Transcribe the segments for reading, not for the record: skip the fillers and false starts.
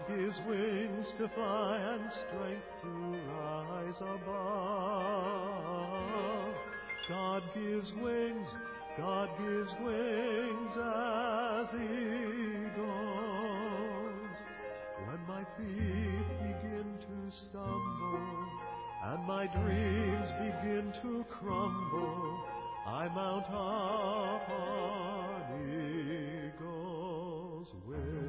gives wings to fly and strength to rise above. God gives wings as eagles. When my feet begin to stumble and my dreams begin to crumble, I mount up on eagle's wings.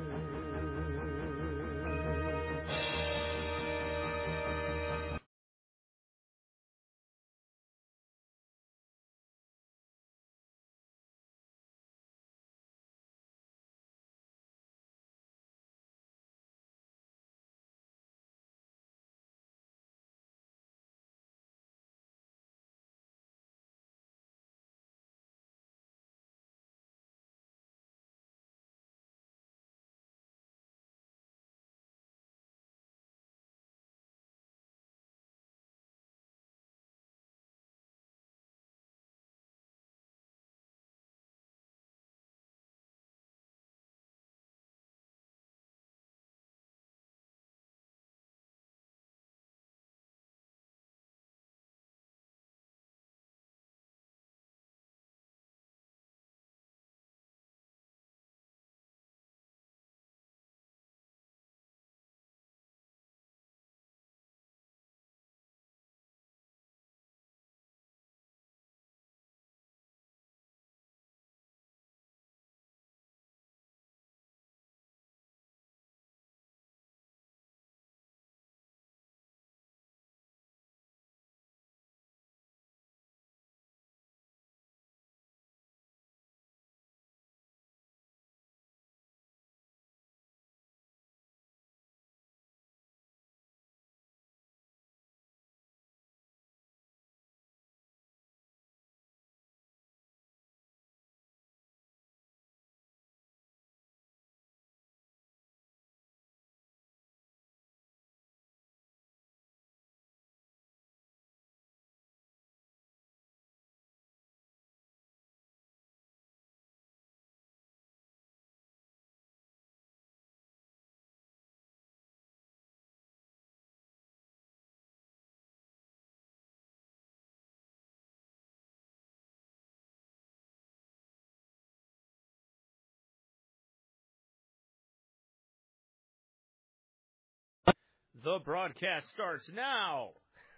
The broadcast starts now.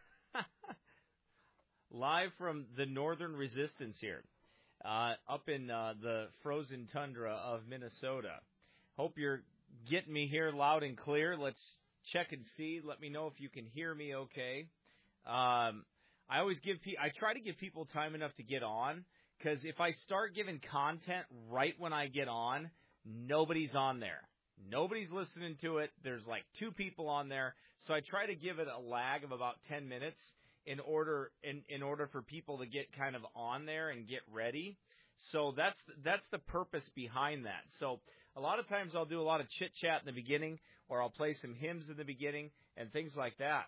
Live from the Northern Resistance here, up in the frozen tundra of Minnesota. Hope you're getting me here loud and clear. Let's check and see. Let me know if you can hear me okay. I try to give people time enough to get on, because if I start giving content right when I get on, nobody's on there. Nobody's listening to it. There's like 2 people on there. So I try to give it a lag of about 10 minutes in order for people to get kind of on there and get ready. So that's the purpose behind that. So a lot of times I'll do a lot of chit-chat in the beginning, or I'll play some hymns in the beginning and things like that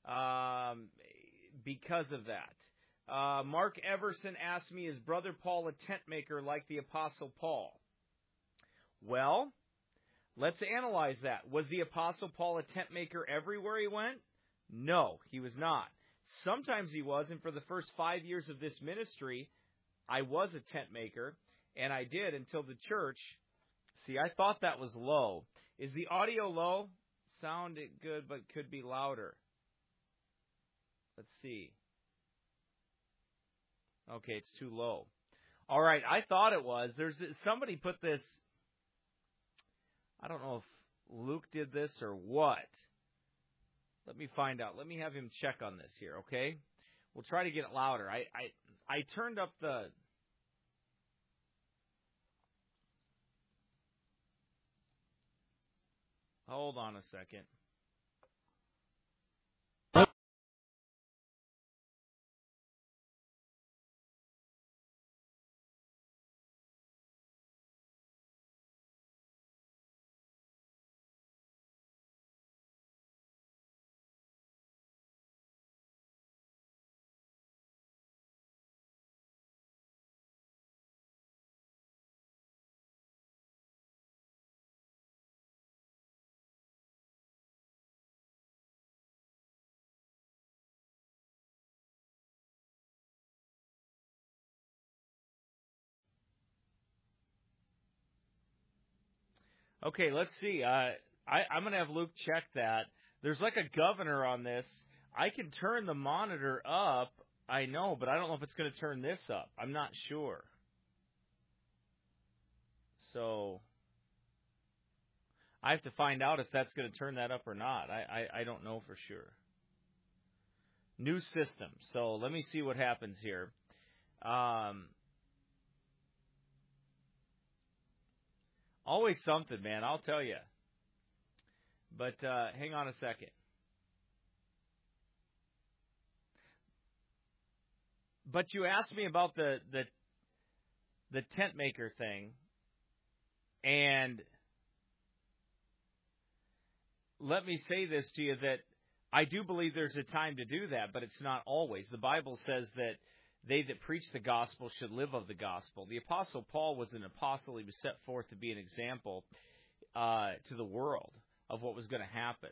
because of that. Mark Everson asked me, is Brother Paul a tent maker like the Apostle Paul? Well, let's analyze that. Was the Apostle Paul a tent maker everywhere he went? No, he was not. Sometimes he was, and for the first 5 years of this ministry, I was a tent maker, and I did until the church. See, I thought that was low. Is the audio low? Sounded good, but could be louder. Let's see. Okay, it's too low. All right, I thought it was. Somebody put this. I don't know if Luke did this or what. Let me find out. Let me have him check on this here, okay? We'll try to get it louder. I turned up the... Hold on a second. Okay, let's see. I'm going to have Luke check that. There's like a governor on this. I can turn the monitor up, I know, but I don't know if it's going to turn this up. I'm not sure. So I have to find out if that's going to turn that up or not. I don't know for sure. New system. So let me see what happens here. Always something, man, I'll tell you. But hang on a second. But you asked me about the tent maker thing, and let me say this to you, that I do believe there's a time to do that, but it's not always. The Bible says that they that preach the gospel should live of the gospel. The Apostle Paul was an apostle. He was set forth to be an example to the world of what was going to happen.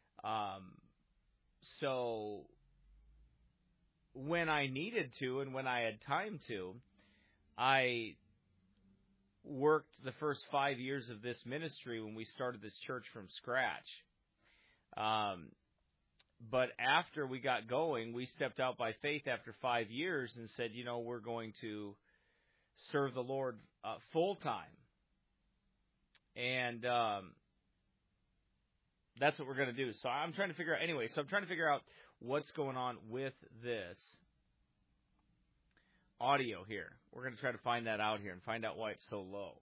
So when I needed to and when I had time to, I worked the first 5 years of this ministry when we started this church from scratch. But after we got going, we stepped out by faith after 5 years and said, we're going to serve the Lord full time. And that's what we're going to do. So I'm trying to figure out what's going on with this audio here. We're going to try to find that out here and find out why it's so low.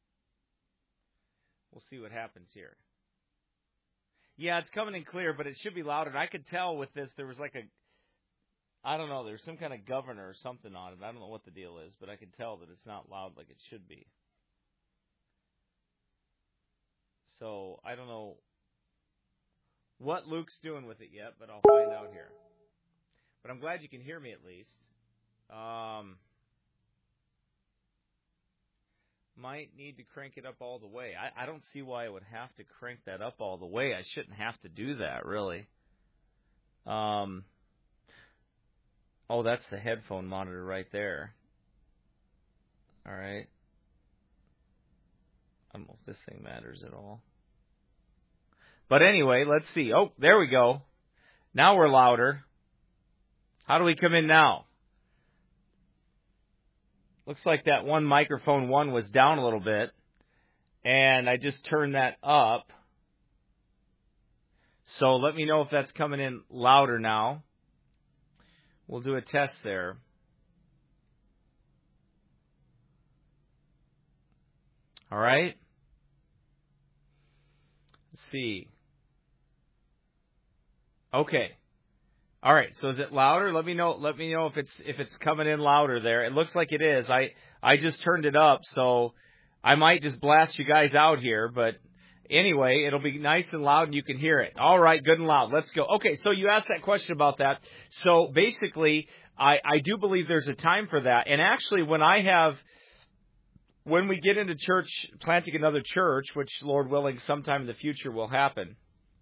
We'll see what happens here. Yeah, it's coming in clear, but it should be louder. And I could tell with this, there was there's some kind of governor or something on it. I don't know what the deal is, but I could tell that it's not loud like it should be. So I don't know what Luke's doing with it yet, but I'll find out here. But I'm glad you can hear me at least. Might need to crank it up all the way. I don't see why I would have to crank that up all the way. I shouldn't have to do that, really. Oh, that's the headphone monitor right there. All right. I don't know if this thing matters at all. But anyway, let's see. Oh, there we go. Now we're louder. How do we come in now? Looks like that one microphone one was down a little bit, and I just turned that up. So let me know if that's coming in louder now. We'll do a test there. All right. Let's see. Okay. All right, so is it louder? Let me know if it's coming in louder there. It looks like it is. I just turned it up, so I might just blast you guys out here, but anyway, it'll be nice and loud and you can hear it. All right, good and loud. Let's go. Okay, so you asked that question about that. So basically, I do believe there's a time for that. And actually, when we get into church, planting another church, which Lord willing sometime in the future will happen,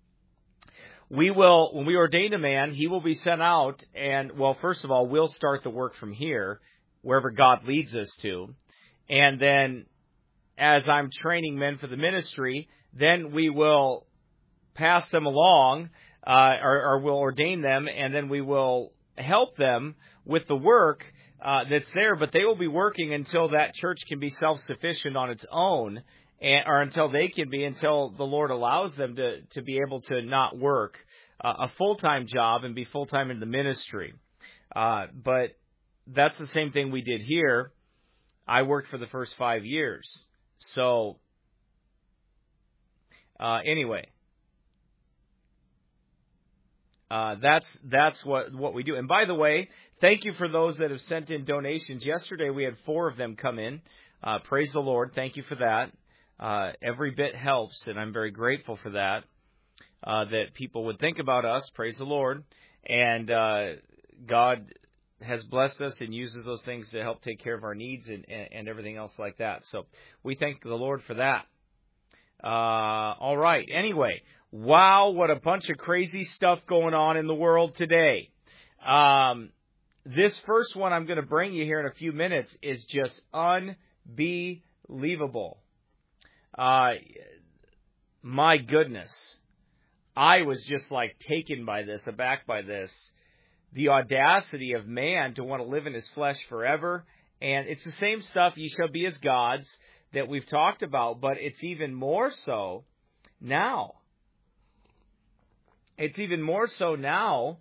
when we ordain a man, he will be sent out, and, well, first of all, we'll start the work from here, wherever God leads us to. And then, as I'm training men for the ministry, then we will pass them along, or we'll ordain them, and then we will help them with the work that's there, but they will be working until that church can be self-sufficient on its own, or until the Lord allows them to be able to not work a full-time job and be full-time in the ministry. But that's the same thing we did here. I worked for the first 5 years. So, anyway, that's what we do. And by the way, thank you for those that have sent in donations. Yesterday we had 4 of them come in. Praise the Lord. Thank you for that. Every bit helps, and I'm very grateful for that, that people would think about us, praise the Lord, and God has blessed us and uses those things to help take care of our needs and everything else like that. So we thank the Lord for that. All right, anyway, wow, what a bunch of crazy stuff going on in the world today. This first one I'm going to bring you here in a few minutes is just unbelievable. my goodness. I was just like taken by this, aback by this. The audacity of man to want to live in his flesh forever. And it's the same stuff, ye shall be as gods, that we've talked about, but it's even more so now. It's even more so now,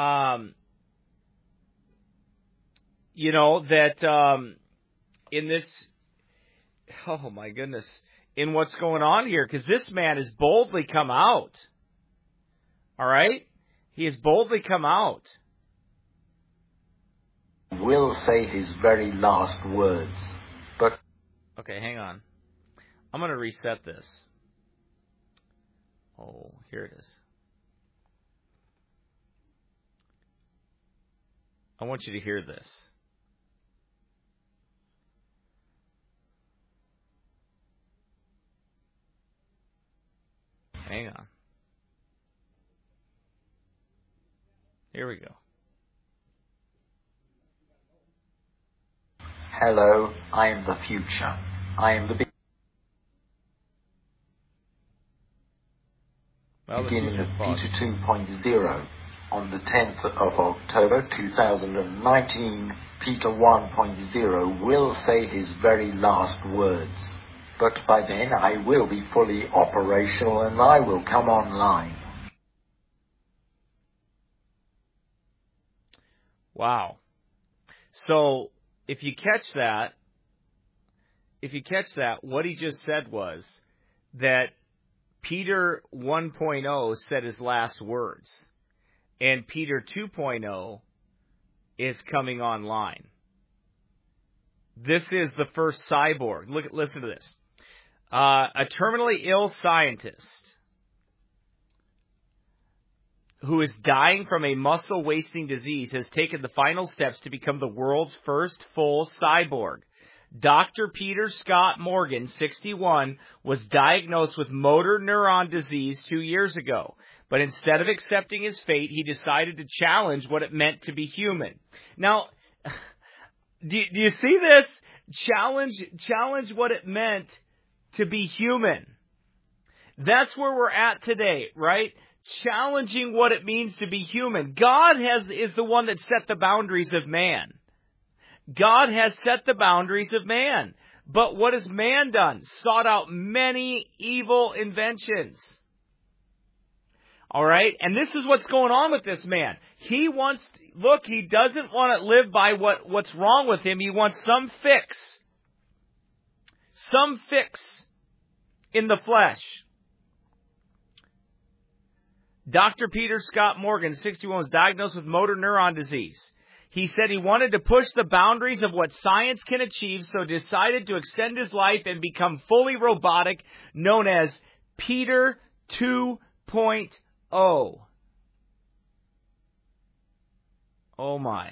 that in this, oh my goodness, in what's going on here, because this man has boldly come out. All right? He has boldly come out. Will say his very last words, but... Okay, hang on. I'm going to reset this. Oh, here it is. I want you to hear this. Hang on. Here we go. Hello, I am the future. I am the beginning of Peter 2.0. On the 10th of October 2019, Peter 1.0 will say his very last words. But by then I will be fully operational and I will come online. Wow. So, if you catch that, what he just said was that Peter 1.0 said his last words. And Peter 2.0 is coming online. This is the first cyborg. Listen to this. A terminally ill scientist who is dying from a muscle-wasting disease has taken the final steps to become the world's first full cyborg. Dr. Peter Scott Morgan, 61, was diagnosed with motor neuron disease 2 years ago. But instead of accepting his fate, he decided to challenge what it meant to be human. Now, do you see this? Challenge what it meant to be human. That's where we're at today, right? Challenging what it means to be human. God is the one that set the boundaries of man. God has set the boundaries of man. But what has man done? Sought out many evil inventions. All right? And this is what's going on with this man. He doesn't want to live by what's wrong with him. He wants some fix. Some fix in the flesh. Dr. Peter Scott Morgan, 61, was diagnosed with motor neuron disease. He said he wanted to push the boundaries of what science can achieve, so decided to extend his life and become fully robotic, known as Peter 2.0. Oh my.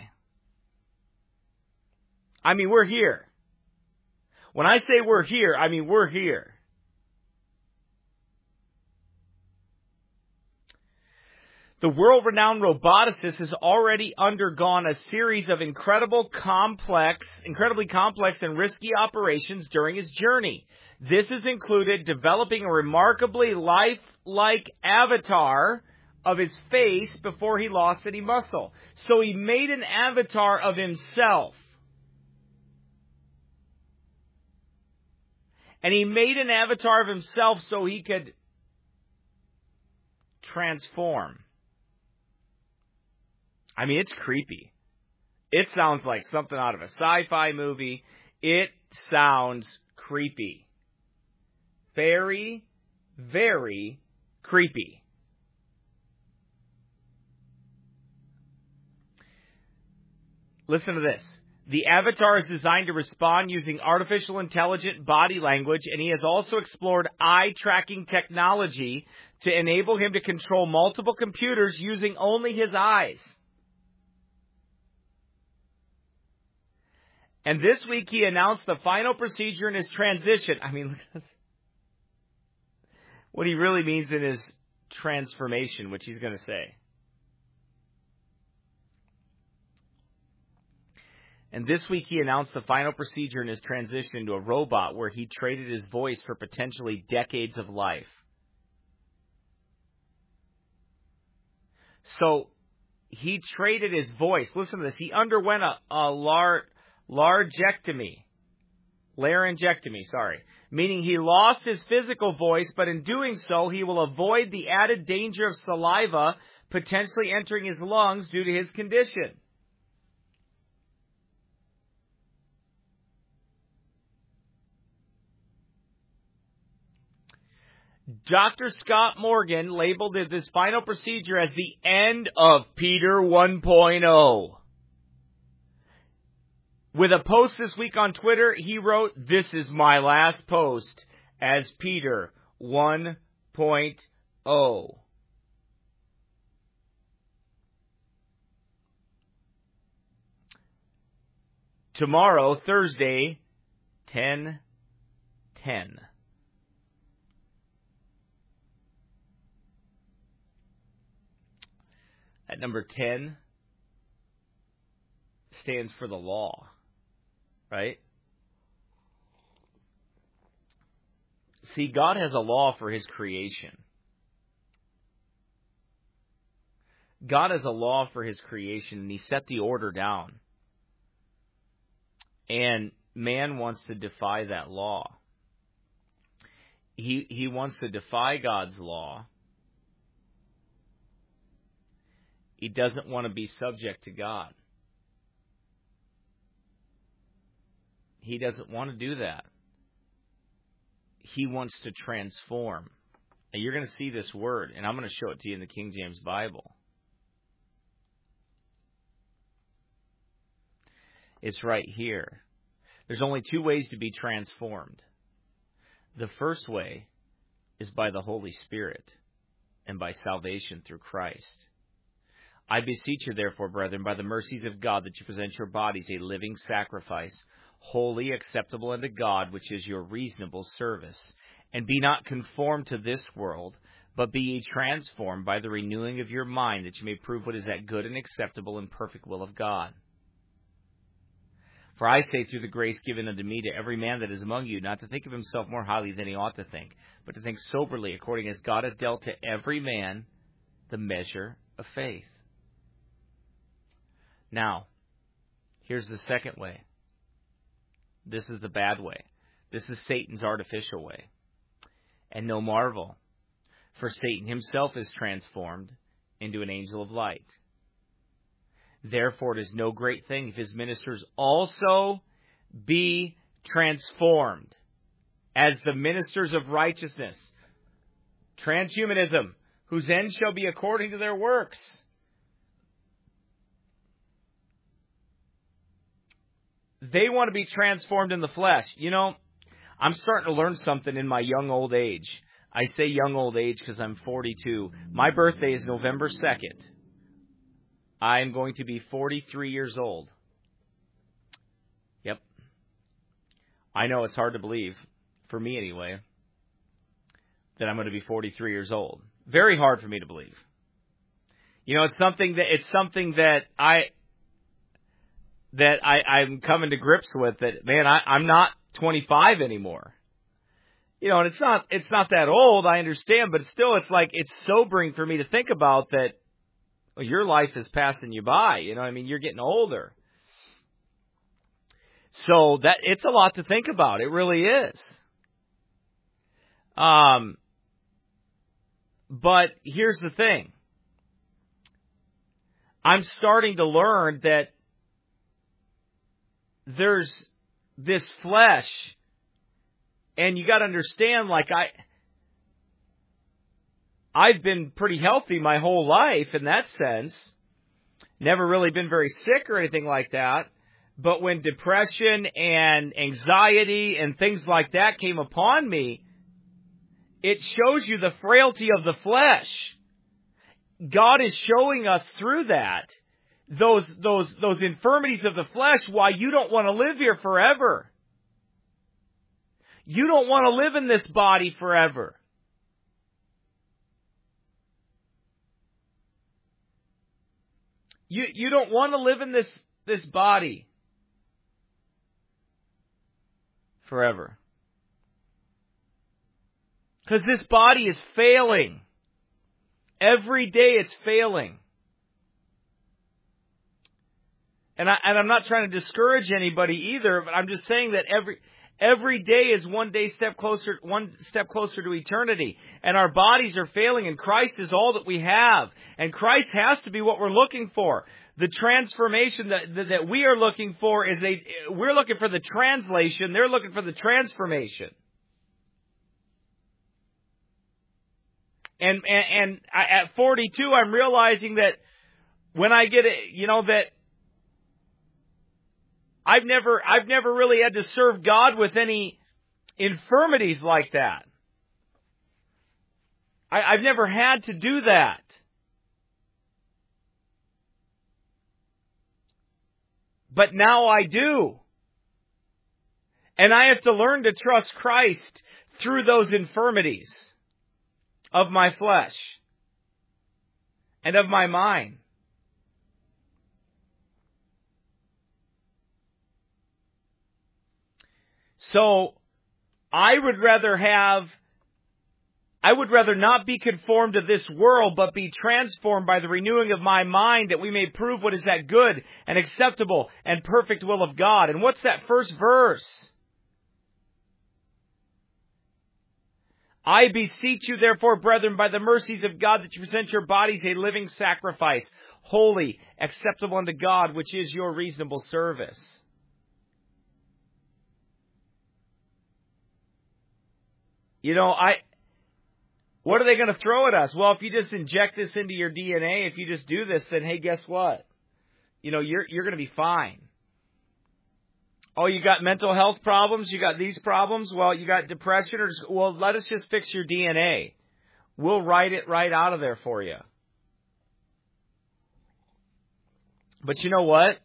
I mean, we're here. When I say we're here, I mean we're here. The world-renowned roboticist has already undergone a series of incredibly complex and risky operations during his journey. This has included developing a remarkably lifelike avatar of his face before he lost any muscle. So he made an avatar of himself. And he made an avatar of himself so he could transform. I mean, it's creepy. It sounds like something out of a sci-fi movie. It sounds creepy. Very, very creepy. Listen to this. The avatar is designed to respond using artificial intelligent body language, and he has also explored eye-tracking technology to enable him to control multiple computers using only his eyes. And this week he announced the final procedure in his transition. I mean, what he really means in his transformation, which he's going to say. And this week he announced the final procedure in his transition into a robot where he traded his voice for potentially decades of life. So he traded his voice. Listen to this. He underwent a laryngectomy, meaning he lost his physical voice, but in doing so, he will avoid the added danger of saliva potentially entering his lungs due to his condition. Dr. Scott Morgan labeled this final procedure as the end of Peter 1.0. With a post this week on Twitter, he wrote, "This is my last post as Peter 1.0. Tomorrow, Thursday, 10:10. That number 10 stands for the law, right? See, God has a law for His creation. God has a law for His creation, and He set the order down. And man wants to defy that law. He wants to defy God's law. He doesn't want to be subject to God. He doesn't want to do that. He wants to transform. And you're going to see this word, and I'm going to show it to you in the King James Bible. It's right here. There's only two ways to be transformed. The first way is by the Holy Spirit and by salvation through Christ. I beseech you, therefore, brethren, by the mercies of God, that you present your bodies a living sacrifice, holy, acceptable unto God, which is your reasonable service. And be not conformed to this world, but be ye transformed by the renewing of your mind, that you may prove what is that good and acceptable and perfect will of God. For I say, through the grace given unto me, to every man that is among you, not to think of himself more highly than he ought to think, but to think soberly, according as God hath dealt to every man the measure of faith. Now, here's the second way. This is the bad way. This is Satan's artificial way. And no marvel, for Satan himself is transformed into an angel of light. Therefore, it is no great thing if his ministers also be transformed as the ministers of righteousness. Transhumanism, whose end shall be according to their works. They want to be transformed in the flesh. You know, I'm starting to learn something in my young old age. I say young old age because I'm 42. My birthday is November 2nd. I'm going to be 43 years old. Yep. I know it's hard to believe, for me anyway, that I'm going to be 43 years old. Very hard for me to believe. You know, it's something that I'm coming to grips with, that, man, I'm not 25 anymore. You know, and it's not that old, I understand, but still it's sobering for me to think about that. Well, your life is passing you by, you know what I mean? You're getting older. So that it's a lot to think about. It really is. But here's the thing. I'm starting to learn that there's this flesh, and you got to understand, like I've been pretty healthy my whole life in that sense. Never really been very sick or anything like that. But when depression and anxiety and things like that came upon me, it shows you the frailty of the flesh. God is showing us through that, those infirmities of the flesh, why you don't want to live here forever. You don't want to live in this body forever. You don't want to live in this body forever. Because this body is failing. Every day it's failing. And I'm not trying to discourage anybody either, but I'm just saying that every day is one step closer to eternity. And our bodies are failing, and Christ is all that we have. And Christ has to be what we're looking for. The transformation that we are looking for we're looking for the translation, they're looking for the transformation. And at 42, I'm realizing that when I get it, that I've never really had to serve God with any infirmities like that. I've never had to do that. But now I do. And I have to learn to trust Christ through those infirmities of my flesh and of my mind. So I would rather not be conformed to this world, but be transformed by the renewing of my mind, that we may prove what is that good and acceptable and perfect will of God. And what's that first verse? I beseech you, therefore, brethren, by the mercies of God, that you present your bodies a living sacrifice, holy, acceptable unto God, which is your reasonable service. What are they going to throw at us? Well, if you just inject this into your DNA, if you just do this, then hey, guess what? You're going to be fine. Oh, you got mental health problems? You got these problems? Well, you got depression? Let us just fix your DNA. We'll write it right out of there for you. But you know what?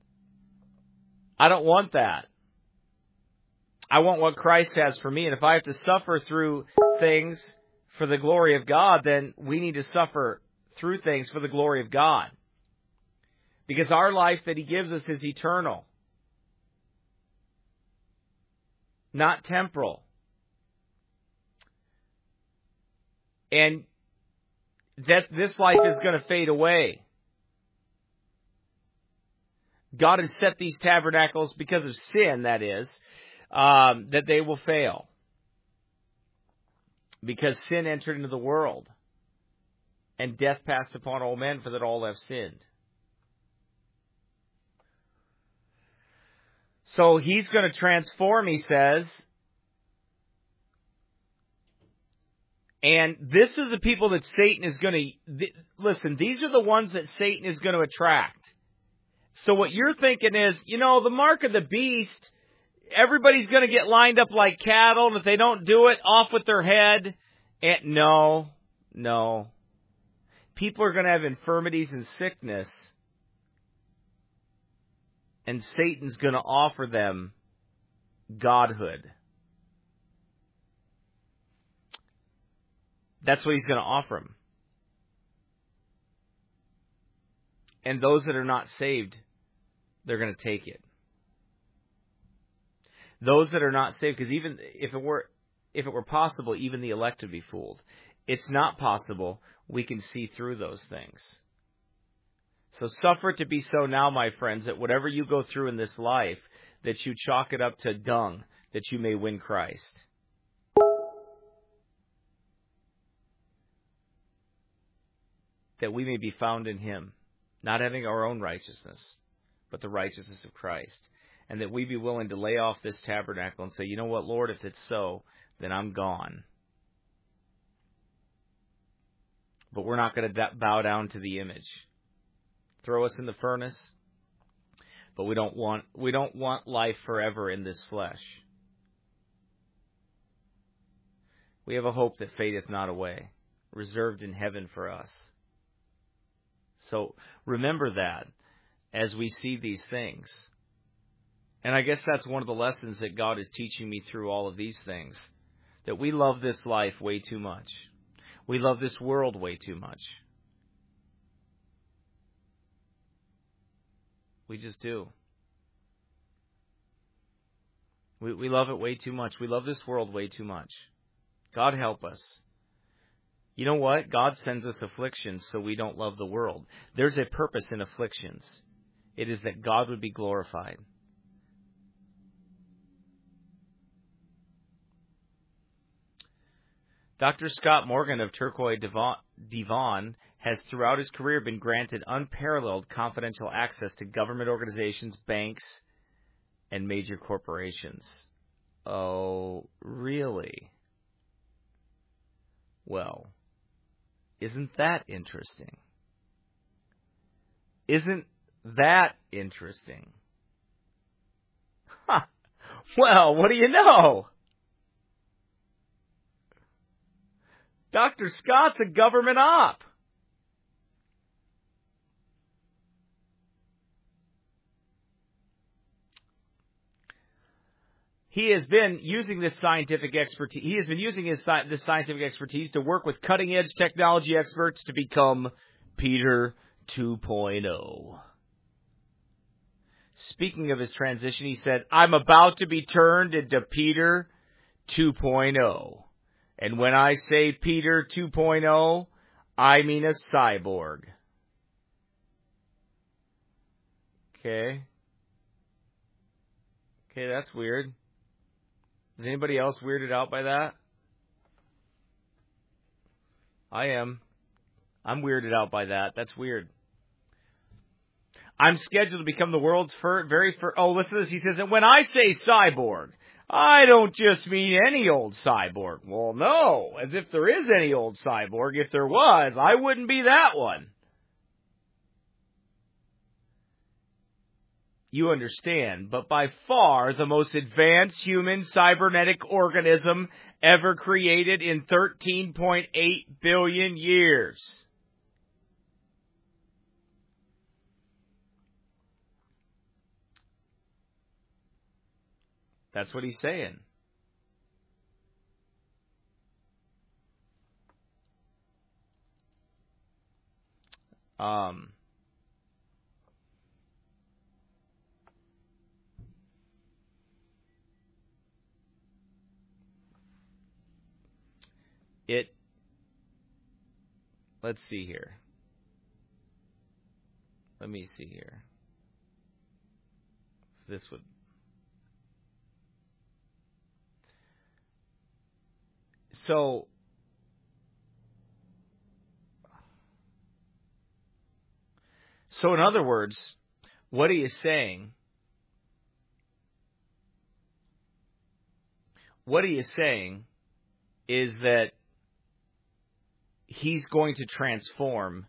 I don't want that. I want what Christ has for me. And if I have to suffer through things for the glory of God, then we need to suffer through things for the glory of God. Because our life that He gives us is eternal, not temporal. And that this life is going to fade away. God has set these tabernacles because of sin, that is, that they will fail. Because sin entered into the world, and death passed upon all men, for that all have sinned. So He's going to transform, He says. And this is the people that Satan is going to... Listen, these are the ones that Satan is going to attract. So what you're thinking is, the mark of the beast... Everybody's going to get lined up like cattle, and if they don't do it, off with their head. And no. People are going to have infirmities and sickness, and Satan's going to offer them godhood. That's what he's going to offer them. And those that are not saved, they're going to take it. Those that are not saved, because even if it were possible, even the elect would be fooled. It's not possible. We can see through those things. So suffer it to be so now, my friends, that whatever you go through in this life, that you chalk it up to dung, that you may win Christ. That we may be found in Him, not having our own righteousness, but the righteousness of Christ. And that we be willing to lay off this tabernacle and say, you know what, Lord, if it's so, then I'm gone. But we're not going to bow down to the image. Throw us in the furnace, but we don't want life forever in this flesh. We have a hope that fadeth not away, reserved in heaven for us. So remember that as we see these things. And I guess that's one of the lessons that God is teaching me through all of these things. That we love this life way too much. We love this world way too much. We just do. We love it way too much. We love this world way too much. God help us. You know what? God sends us afflictions so we don't love the world. There's a purpose in afflictions. It is that God would be glorified. Dr. Scott Morgan of Turquoise Devon has throughout his career been granted unparalleled confidential access to government organizations, banks, and major corporations. Oh, really? Well, isn't that interesting? Isn't that interesting? Huh. Well, what do you know? Dr. Scott's a government op. He has been using this scientific expertise. He has been using this scientific expertise to work with cutting-edge technology experts to become Peter 2.0. Speaking of his transition, he said, "I'm about to be turned into Peter 2.0. And when I say Peter 2.0, I mean a cyborg." Okay, that's weird. Is anybody else weirded out by that? I am. I'm weirded out by that. That's weird. I'm scheduled to become the world's very first... Oh, listen to this. He says, and when I say cyborg, I don't just mean any old cyborg. Well, no. As if there is any old cyborg. If there was, I wouldn't be that one. You understand, but by far the most advanced human cybernetic organism ever created in 13.8 billion years. That's what he's saying. Let's see here. Let me see here. This would... So in other words, what he is saying is that he's going to transform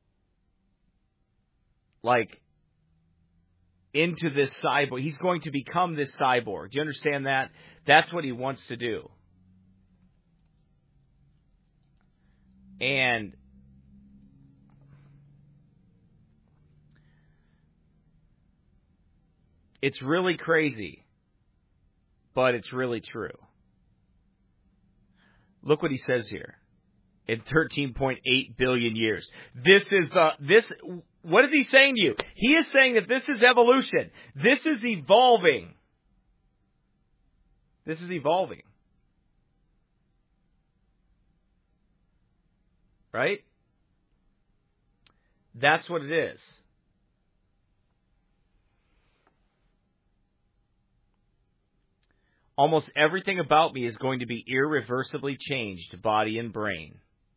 into this cyborg. He's going to become this cyborg. Do you understand that? That's what he wants to do. And it's really crazy, but it's really true. Look what he says here. In 13.8 billion years. What is he saying to you? He is saying that this is evolution. This is evolving. This is evolving. Right? That's what it is. Almost everything about me is going to be irreversibly changed, body and brain.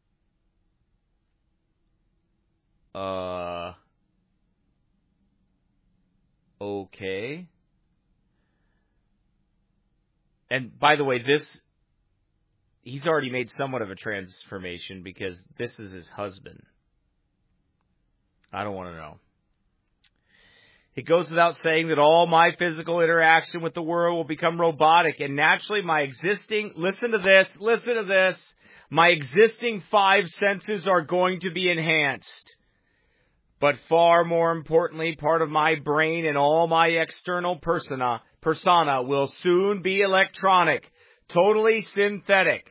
Okay. And by the way, he's already made somewhat of a transformation because this is his husband. I don't want to know. It goes without saying that all my physical interaction with the world will become robotic, and naturally my existing, listen to this, my existing 5 senses are going to be enhanced. But far more importantly, part of my brain and all my external persona will soon be electronic, totally synthetic.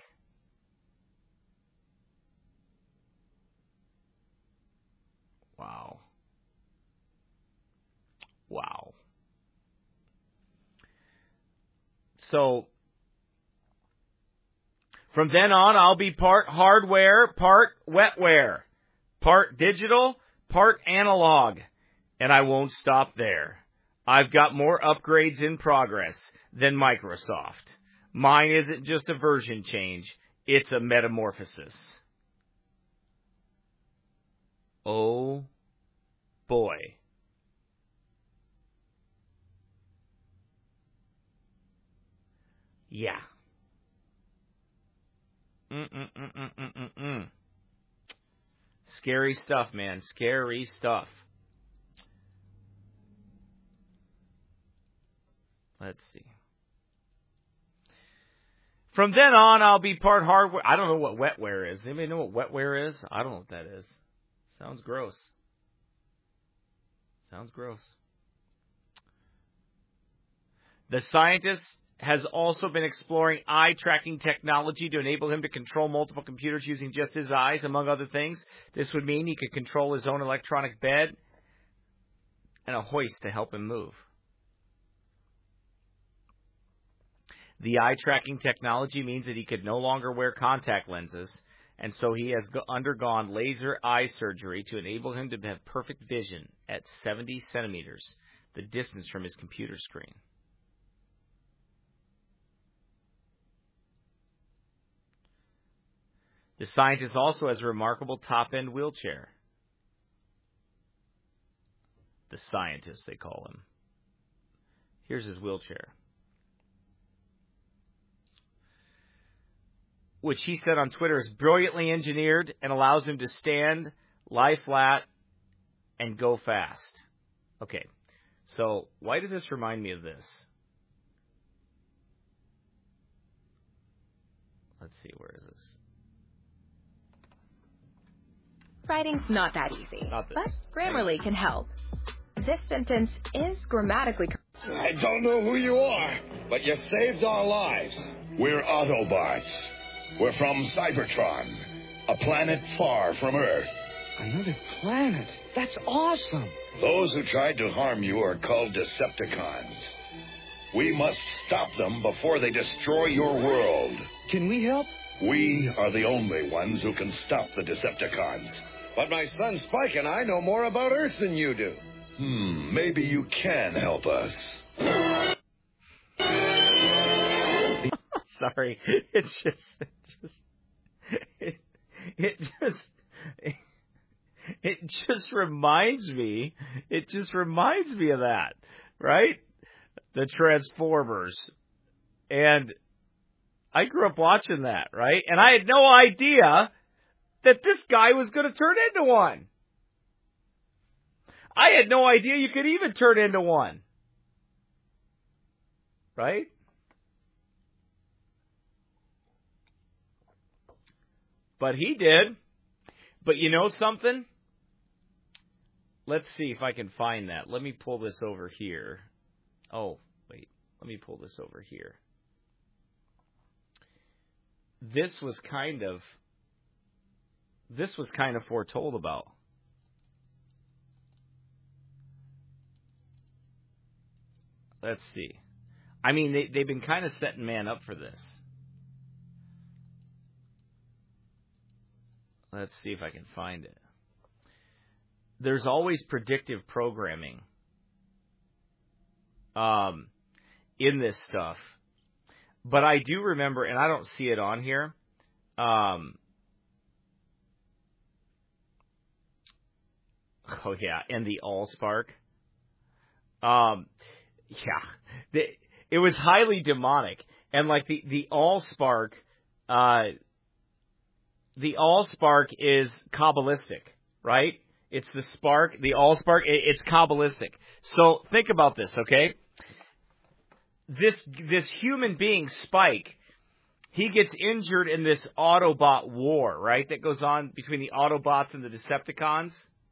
Wow. So, from then on, I'll be part hardware, part wetware, part digital, part analog, And I won't stop there. I've got more upgrades in progress than Microsoft. Mine isn't just a version change, it's a metamorphosis. Oh boy. Yeah. Scary stuff, man. Scary stuff. Let's see. From then on, I'll be part hardware. I don't know what wetware is. Anybody know what wetware is? I don't know what that is. Sounds gross. Sounds gross. The scientist has also been exploring eye tracking technology to enable him to control multiple computers using just his eyes, among other things. This would mean he could control his own electronic bed and a hoist to help him move. The eye tracking technology means that he could no longer wear contact lenses, and so he has undergone laser eye surgery to enable him to have perfect vision at 70 centimeters, the distance from his computer screen. The scientist also has a remarkable top-end wheelchair. The scientist, they call him. Here's his wheelchair, which he said on Twitter is brilliantly engineered and allows him to stand, lie flat, and go fast. Okay, so why does this remind me of this? Let's see, where is this? Writing's not that easy, Not this. but Grammarly can help. This sentence is grammatically correct. I don't know who you are, but you saved our lives. We're Autobots. We're from Cybertron, a planet far from Earth. Another planet? That's awesome. Those who tried to harm you are called Decepticons. We must stop them before they destroy your world. Can we help? We are the only ones who can stop the Decepticons. But my son Spike and I know more about Earth than you do. Maybe you can help us. Sorry, it just reminds me of that, right? The Transformers. And I grew up watching that, right? And I had no idea that this guy was going to turn into one. I had no idea you could even turn into one. Right? But he did. But you know something? Let's see if I can find that. Let me pull this over here. Oh, wait. Let me pull this over here. This was kind of foretold about. Let's see. I mean, they've been kind of setting man up for this. Let's see if I can find it. There's always predictive programming in this stuff. But I do remember, and I don't see it on here, oh, yeah, and the Allspark. Yeah, it was highly demonic. And like the Allspark, is Kabbalistic, right? It's the spark, the Allspark, it's Kabbalistic. So think about this, okay? This human being, Spike, he gets injured in this Autobot war, right? That goes on between the Autobots and the Decepticons.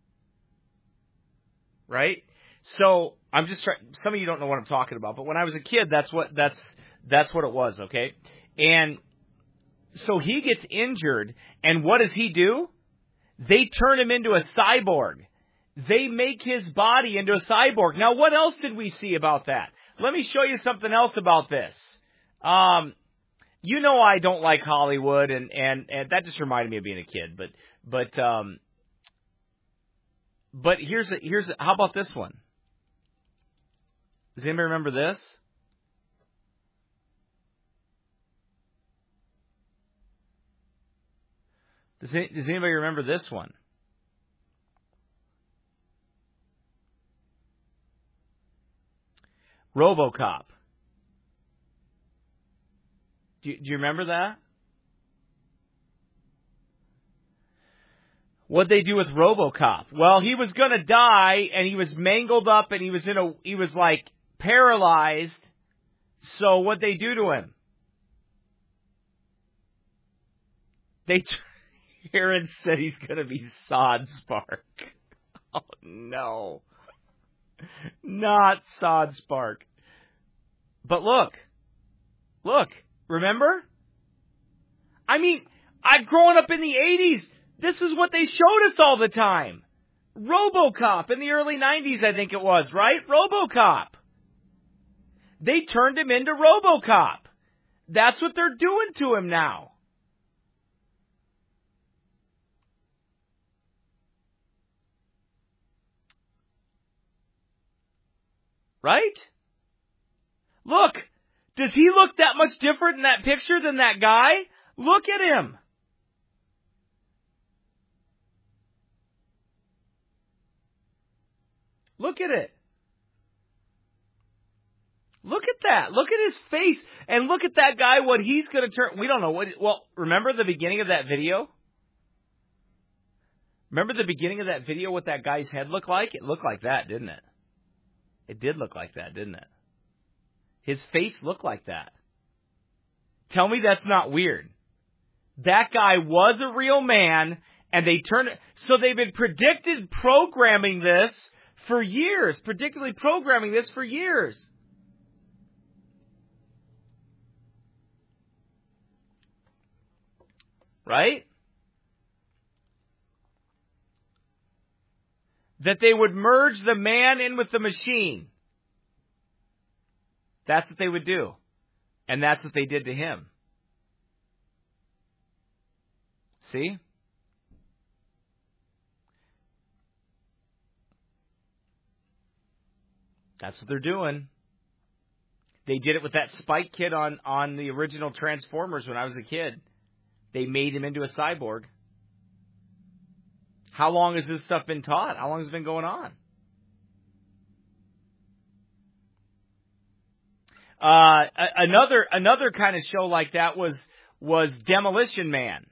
Right? So I'm just trying. Some of you don't know what I'm talking about, but when I was a kid, that's what it was, okay? And so he gets injured, and what does he do? They turn him into a cyborg. They make his body into a cyborg. Now, what else did we see about that? Let me show you something else about this. You know I don't like Hollywood, and that just reminded me of being a kid, but But how about this one? Does anybody remember this? Does anybody remember this one? RoboCop. Do you remember that? What'd they do with RoboCop? Well, he was gonna die, and he was mangled up, and he was like paralyzed. So what'd they do to him? Aaron said he's gonna be Sod Spark. Oh no. Not Sod Spark. But look, remember? I mean, I've grown up in the 80s. This is what they showed us all the time. RoboCop in the early 90s, I think it was, right? RoboCop. They turned him into RoboCop. That's what they're doing to him now. Right? Look, does he look that much different in that picture than that guy? Look at him. Look at it. Look at that. Look at his face. And look at that guy, what he's going to turn. We don't know what. Well, remember the beginning of that video? Remember the beginning of that video, what that guy's head looked like? It looked like that, didn't it? It did look like that, didn't it? His face looked like that. Tell me that's not weird. That guy was a real man, and they turned it. So they've been programming this for years. Particularly programming this for years. Right? That they would merge the man in with the machine. That's what they would do. And that's what they did to him. See? That's what they're doing. They did it with that Spike kid on the original Transformers when I was a kid. They made him into a cyborg. How long has this stuff been taught? How long has it been going on? Another kind of show like that was Demolition Man.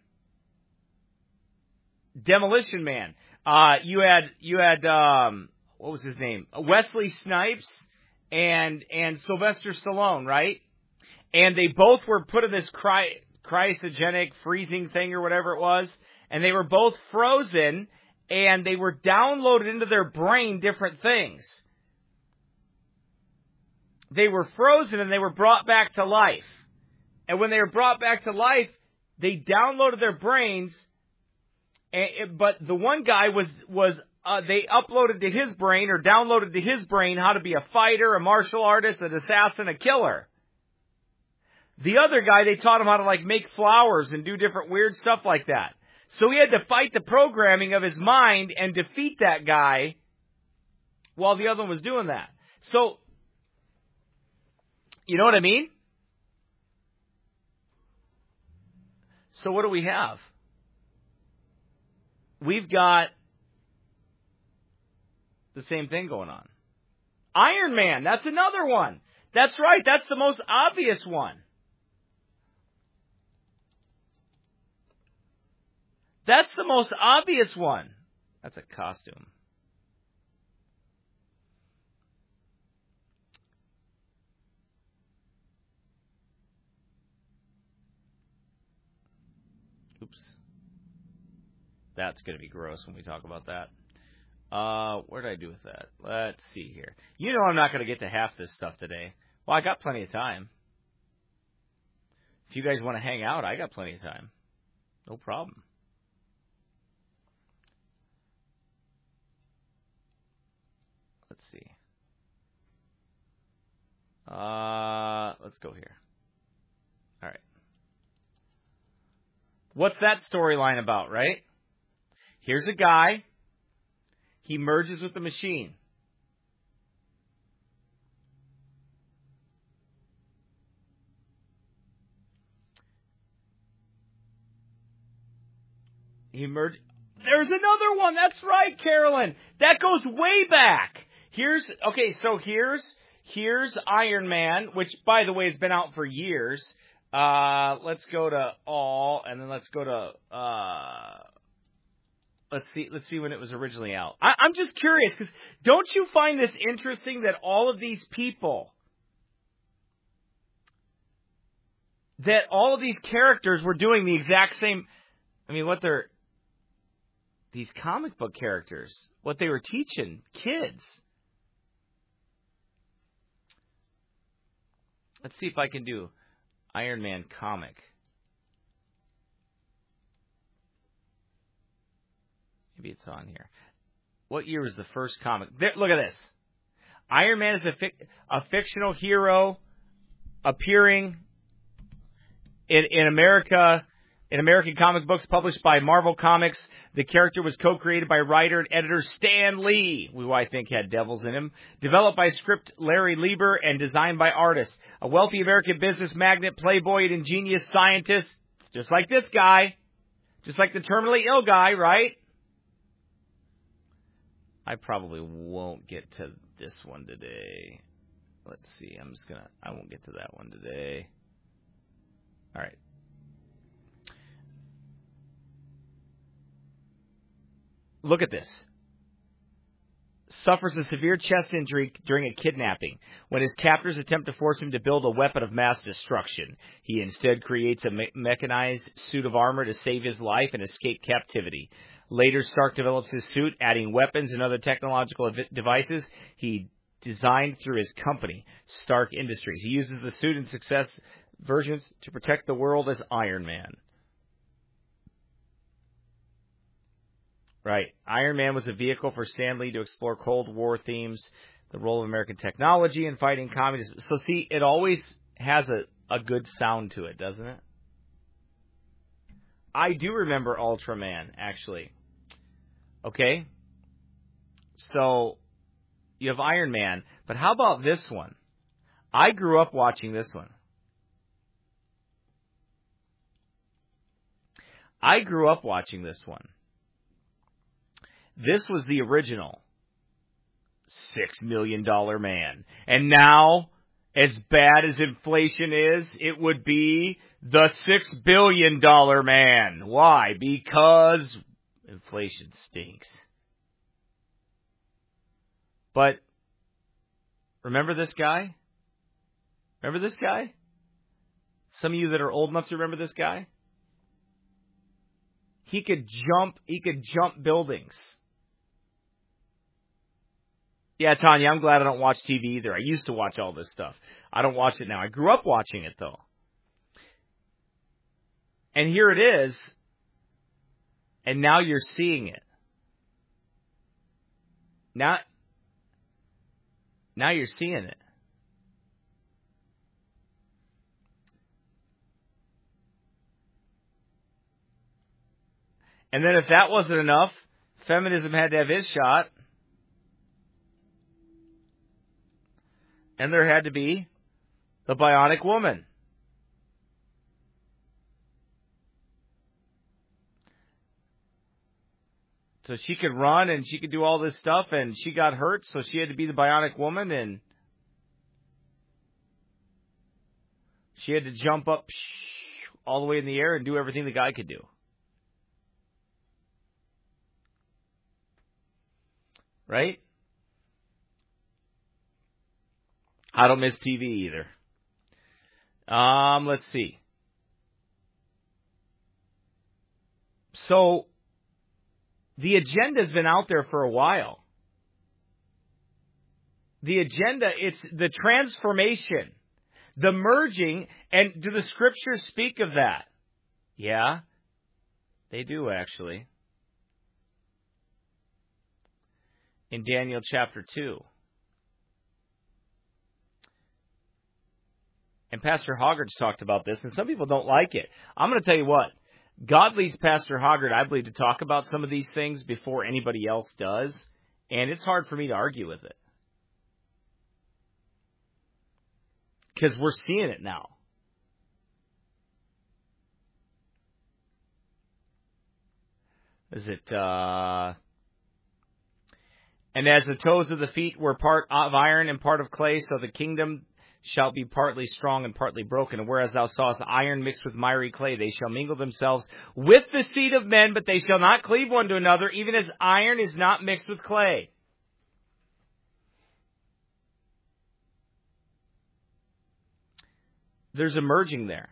Demolition Man. You had what was his name? Wesley Snipes and Sylvester Stallone, right? And they both were put in this cryogenic freezing thing or whatever it was. And they were both frozen, and they were downloaded into their brain different things. They were frozen, and they were brought back to life. And when they were brought back to life, they downloaded their brains. But the one guy they uploaded to his brain or downloaded to his brain how to be a fighter, a martial artist, an assassin, a killer. The other guy, they taught him how to like make flowers and do different weird stuff like that. So he had to fight the programming of his mind and defeat that guy while the other one was doing that. So, you know what I mean? So what do we have? We've got the same thing going on. Iron Man, that's another one. That's right, that's the most obvious one. That's the most obvious one. That's a costume. Oops. That's going to be gross when we talk about that. What did I do with that? Let's see here. You know I'm not going to get to half this stuff today. Well, I got plenty of time. If you guys want to hang out, I got plenty of time. No problem. Let's see. Let's go here. All right. What's that storyline about, right? Here's a guy. He merges with the machine. There's another one. That's right, Carolyn. That goes way back. Here's Iron Man, which, by the way, has been out for years. Let's go to all, and then let's go to let's see when it was originally out. I'm just curious, because don't you find this interesting that all of these people, that all of these characters were doing the exact same? I mean, these comic book characters, what they were teaching kids. Let's see if I can do Iron Man comic. Maybe it's on here. What year was the first comic? There, look at this. Iron Man is a fictional hero appearing in America. In American comic books published by Marvel Comics, the character was co-created by writer and editor Stan Lee, who I think had devils in him, developed by script Larry Lieber, and designed by artists. A wealthy American business magnate, playboy, and ingenious scientist, just like this guy, just like the terminally ill guy, right? I probably won't get to this one today. Let's see, I won't get to that one today. All right. Look at this. Suffers a severe chest injury during a kidnapping. When his captors attempt to force him to build a weapon of mass destruction, he instead creates a mechanized suit of armor to save his life and escape captivity. Later, Stark develops his suit, adding weapons and other technological devices he designed through his company, Stark Industries. He uses the suit in success versions to protect the world as Iron Man. Right. Iron Man was a vehicle for Stan Lee to explore Cold War themes, the role of American technology in fighting communism. So, see, it always has a good sound to it, doesn't it? I do remember Ultraman, actually. Okay? So, you have Iron Man, but how about this one? I grew up watching this one. This was the original $6 Million Man. And now, as bad as inflation is, it would be the $6 Billion Man. Why? Because inflation stinks. But, remember this guy? Some of you that are old enough to remember this guy? He could jump buildings. Yeah, Tanya, I'm glad I don't watch TV either. I used to watch all this stuff. I don't watch it now. I grew up watching it, though. And here it is. And now you're seeing it. Now you're seeing it. And then if that wasn't enough, feminism had to have his shot. And there had to be the Bionic Woman. So she could run and she could do all this stuff, and she got hurt, so she had to be the Bionic Woman, and she had to jump up all the way in the air and do everything the guy could do. Right? I don't miss TV either. Let's see. So, the agenda's been out there for a while. The agenda, it's the transformation, the merging, and do the scriptures speak of that? Yeah, they do actually. In Daniel chapter 2. And Pastor Hoggard's talked about this, and some people don't like it. I'm going to tell you what. God leads Pastor Hoggard, I believe, to talk about some of these things before anybody else does. And it's hard for me to argue with it. Because we're seeing it now. Is it, and as the toes of the feet were part of iron and part of clay, so the kingdom shall be partly strong and partly broken. And whereas thou sawest iron mixed with miry clay, they shall mingle themselves with the seed of men, but they shall not cleave one to another, even as iron is not mixed with clay. There's a merging there.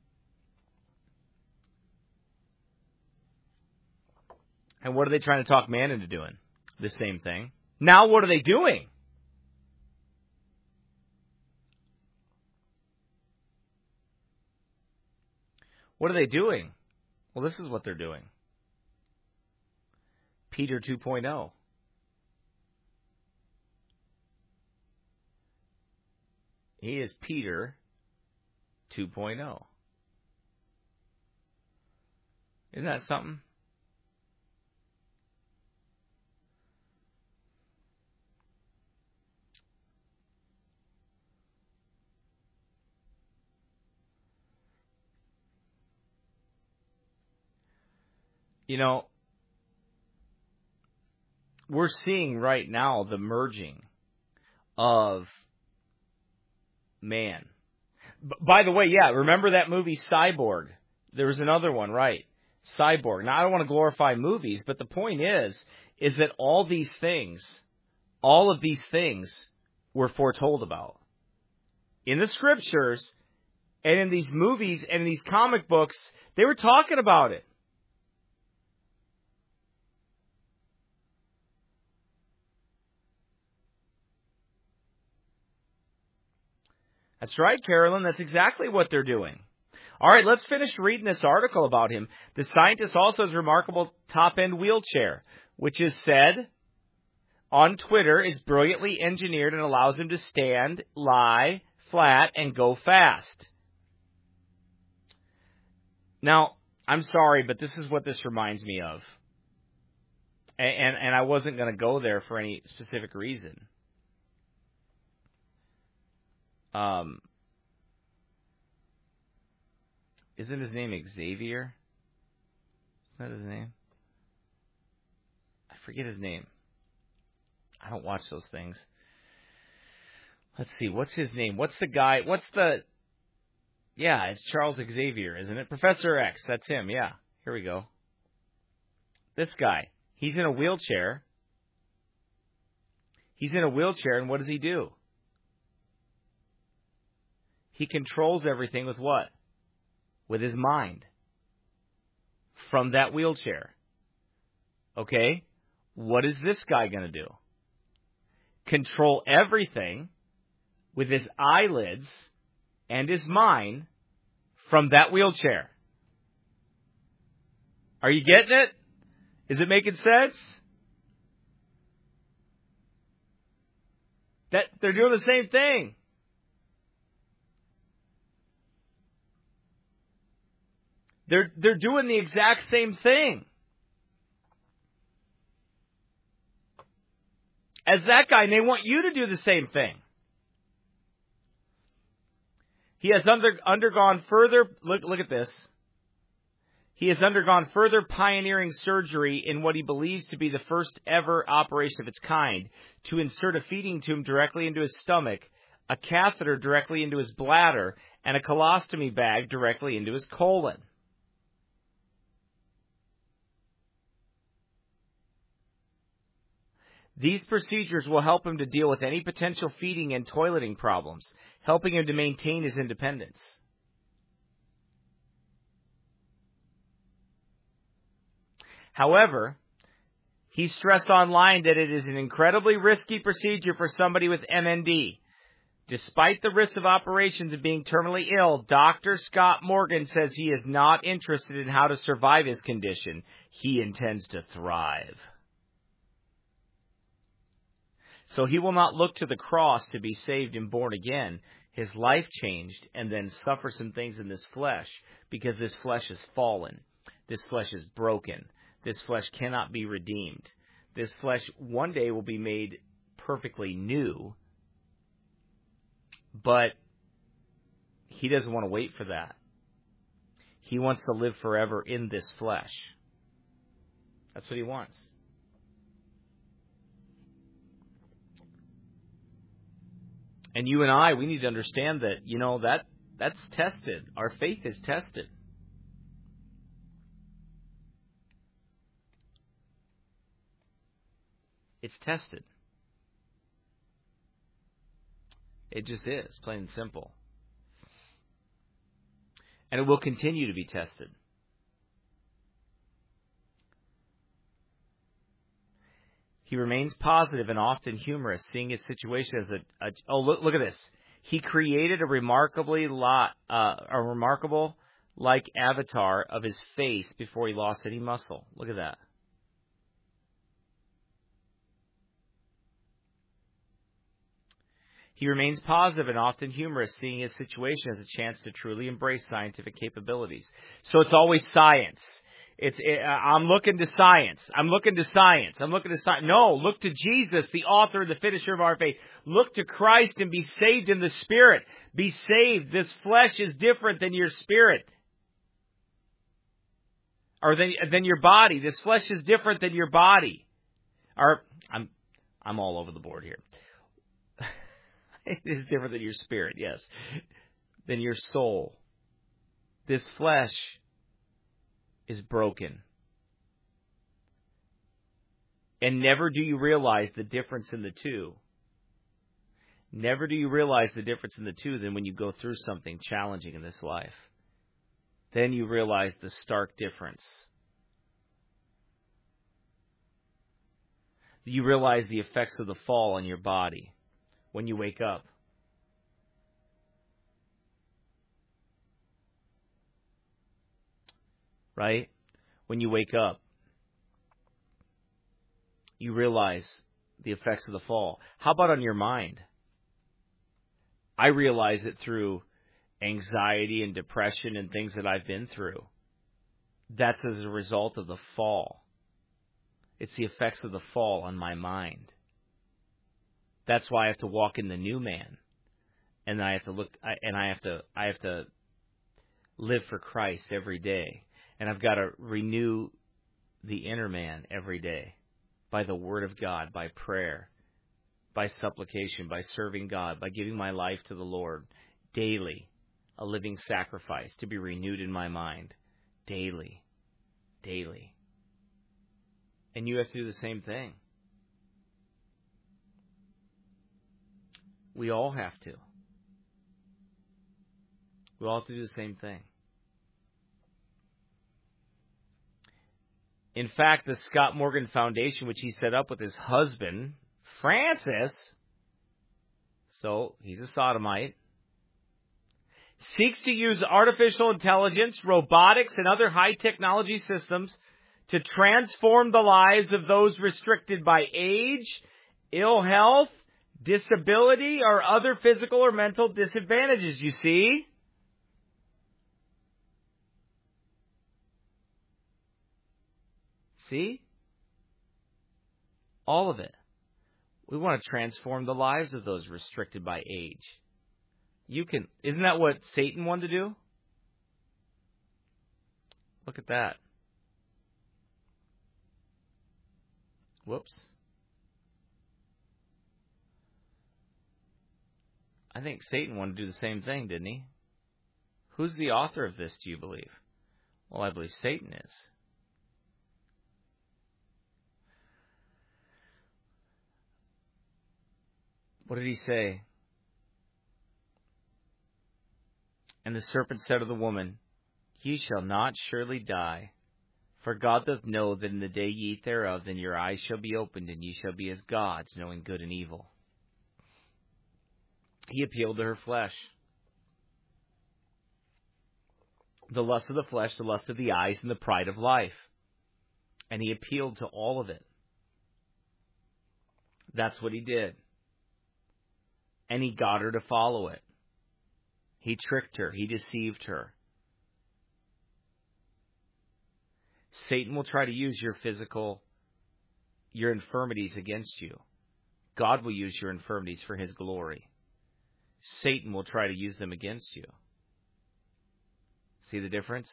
And what are they trying to talk man into doing? The same thing. Now what are they doing? What are they doing? Well, this is what they're doing. Peter 2.0. He is Peter 2.0. Isn't that something? You know, we're seeing right now the merging of man. By the way, yeah, remember that movie Cyborg? There was another one, right? Cyborg. Now, I don't want to glorify movies, but the point is that all of these things were foretold about. In the scriptures, and in these movies, and in these comic books, they were talking about it. That's right, Carolyn. That's exactly what they're doing. All right, let's finish reading this article about him. The scientist also has a remarkable top-end wheelchair, which is said on Twitter is brilliantly engineered and allows him to stand, lie flat, and go fast. Now, I'm sorry, but this is what this reminds me of. And I wasn't going to go there for any specific reason. Isn't his name Xavier? Is that his name? I forget his name. I don't watch those things. Let's see. What's his name? What's the guy? Yeah, it's Charles Xavier, isn't it? Professor X. That's him. Yeah. Here we go. This guy. He's in a wheelchair. And what does he do? He controls everything with what? With his mind. From that wheelchair. Okay? What is this guy going to do? Control everything with his eyelids and his mind from that wheelchair. Are you getting it? Is it making sense? That they're doing the same thing. They're doing the exact same thing as that guy, and they want you to do the same thing. He has undergone further, look at this. He has undergone further pioneering surgery in what he believes to be the first ever operation of its kind, to insert a feeding tube directly into his stomach, a catheter directly into his bladder, and a colostomy bag directly into his colon. These procedures will help him to deal with any potential feeding and toileting problems, helping him to maintain his independence. However, he stressed online that it is an incredibly risky procedure for somebody with MND. Despite the risk of operations and being terminally ill, Dr. Scott Morgan says he is not interested in how to survive his condition. He intends to thrive. So he will not look to the cross to be saved and born again. His life changed and then suffer some things in this flesh because this flesh is fallen. This flesh is broken. This flesh cannot be redeemed. This flesh one day will be made perfectly new, but he doesn't want to wait for that. He wants to live forever in this flesh. That's what he wants. And you and I, we need to understand that, that's tested. Our faith is tested. It's tested. It just is, plain and simple. And it will continue to be tested. He remains positive and often humorous, seeing his situation as look at this. He created a remarkable like avatar of his face before he lost any muscle. Look at that. He remains positive and often humorous, seeing his situation as a chance to truly embrace scientific capabilities. So it's always science. I'm looking to science. I'm looking to science. No, look to Jesus, the author and the finisher of our faith. Look to Christ and be saved in the Spirit. Be saved. This flesh is different than your spirit. Or than your body. This flesh is different than your body. I'm all over the board here. It is different than your spirit, yes. Than your soul. This flesh is broken. And never do you realize the difference in the two. Never do you realize the difference in the two than when you go through something challenging in this life. Then you realize the stark difference. You realize the effects of the fall on your body when you wake up. Right? When you wake up, you realize the effects of the fall. How about on your mind? I realize it through anxiety and depression and things that I've been through. That's as a result of the fall. It's the effects of the fall on my mind. That's why I have to walk in the new man. And I have to live for Christ every day. And I've got to renew the inner man every day by the Word of God, by prayer, by supplication, by serving God, by giving my life to the Lord daily, a living sacrifice to be renewed in my mind daily. And you have to do the same thing. We all have to. We all have to do the same thing. In fact, the Scott Morgan Foundation, which he set up with his husband, Francis, so he's a sodomite, seeks to use artificial intelligence, robotics, and other high technology systems to transform the lives of those restricted by age, ill health, disability, or other physical or mental disadvantages, you see? See? All of it. We want to transform the lives of those restricted by age. Isn't that what Satan wanted to do? Look at that. Whoops. I think Satan wanted to do the same thing, didn't he? Who's the author of this, do you believe? Well, I believe Satan is. What did he say? And the serpent said to the woman, Ye shall not surely die, for God doth know that in the day ye eat thereof, then your eyes shall be opened, and ye shall be as gods, knowing good and evil. He appealed to her flesh. The lust of the flesh, the lust of the eyes, and the pride of life. And he appealed to all of it. That's what he did. And he got her to follow it. He tricked her. He deceived her. Satan will try to use your physical your infirmities against you. God will use your infirmities for His glory. Satan will try to use them against you. See the difference?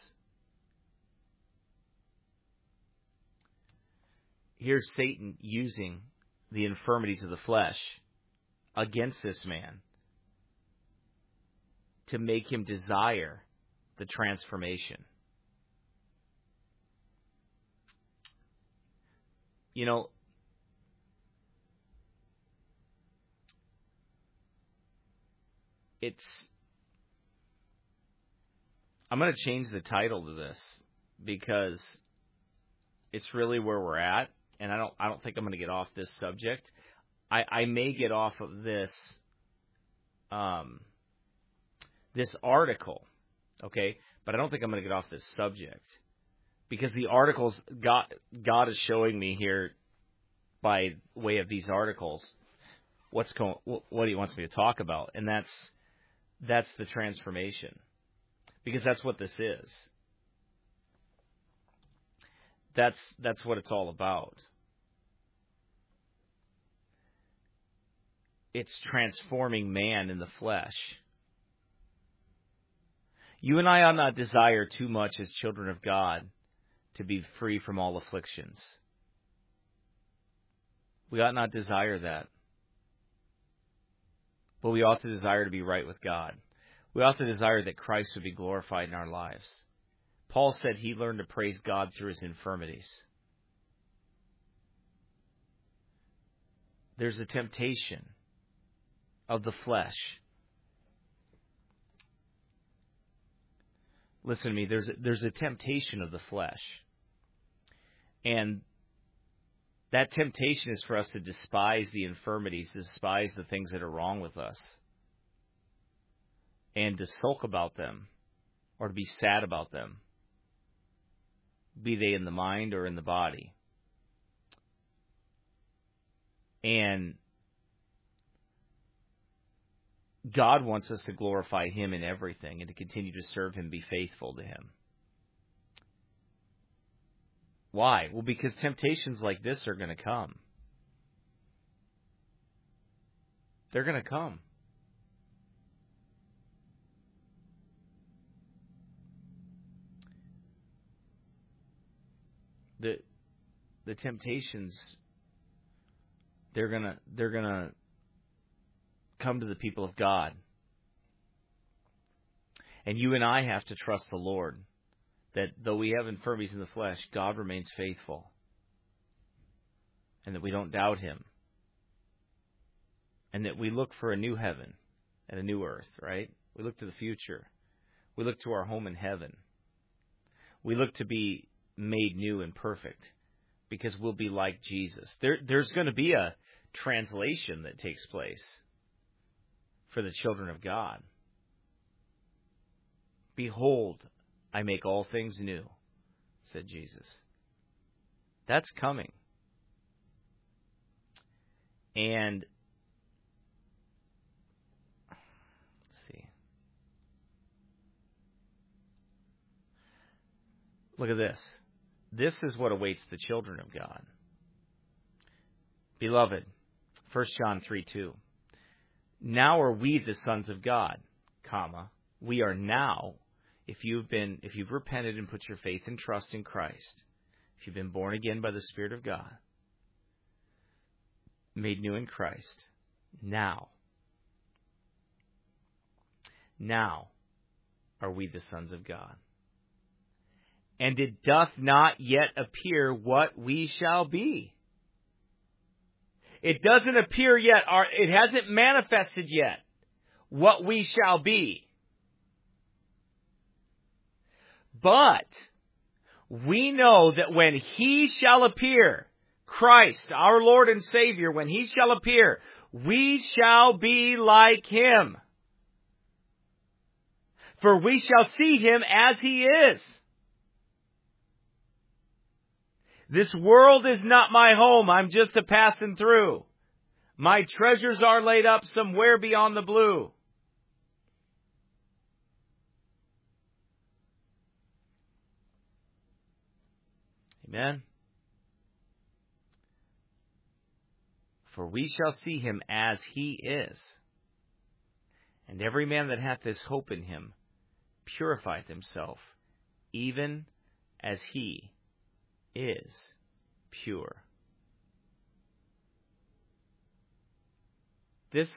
Here's Satan using the infirmities of the flesh against this man to make him desire the transformation. You know, I'm going to change the title to this because it's really where we're at, and I don't think I'm going to get off this subject. I may get off of this this article, okay, but I don't think I'm going to get off this subject because the articles God is showing me here by way of these articles what He wants me to talk about, and that's the transformation, because that's what this is. That's what it's all about. It's transforming man in the flesh. You and I ought not desire too much as children of God to be free from all afflictions. We ought not desire that. But we ought to desire to be right with God. We ought to desire that Christ would be glorified in our lives. Paul said he learned to praise God through his infirmities. There's a temptation of the flesh. Listen to me, there's a temptation of the flesh. And that temptation is for us to despise the infirmities, to despise the things that are wrong with us, and to sulk about them, or to be sad about them, be they in the mind or in the body. And God wants us to glorify Him in everything and to continue to serve Him, be faithful to Him. Why? Well, because temptations like this are going to come. They're going to come. The temptations, they're gonna come to the people of God. And you and I have to trust the Lord, that though we have infirmities in the flesh, God remains faithful, and that we don't doubt Him, and that we look for a new heaven and a new earth, right? We look to the future. We look to our home in heaven. We look to be made new and perfect, because we'll be like Jesus. There's going to be a translation that takes place for the children of God. Behold, I make all things new, said Jesus. That's coming. And let's see. Look at this. This is what awaits the children of God. Beloved, 1 John 3:2. Now are we the sons of God, we are now, if you've repented and put your faith and trust in Christ, if you've been born again by the Spirit of God, made new in Christ, now are we the sons of God. And it doth not yet appear what we shall be. It doesn't appear yet, it hasn't manifested yet what we shall be. But we know that when He shall appear, Christ, our Lord and Savior, when He shall appear, we shall be like Him. For we shall see Him as He is. This world is not my home. I'm just a passing through. My treasures are laid up somewhere beyond the blue. Amen. For we shall see him as he is. And every man that hath this hope in him purifieth himself, even as he is pure. This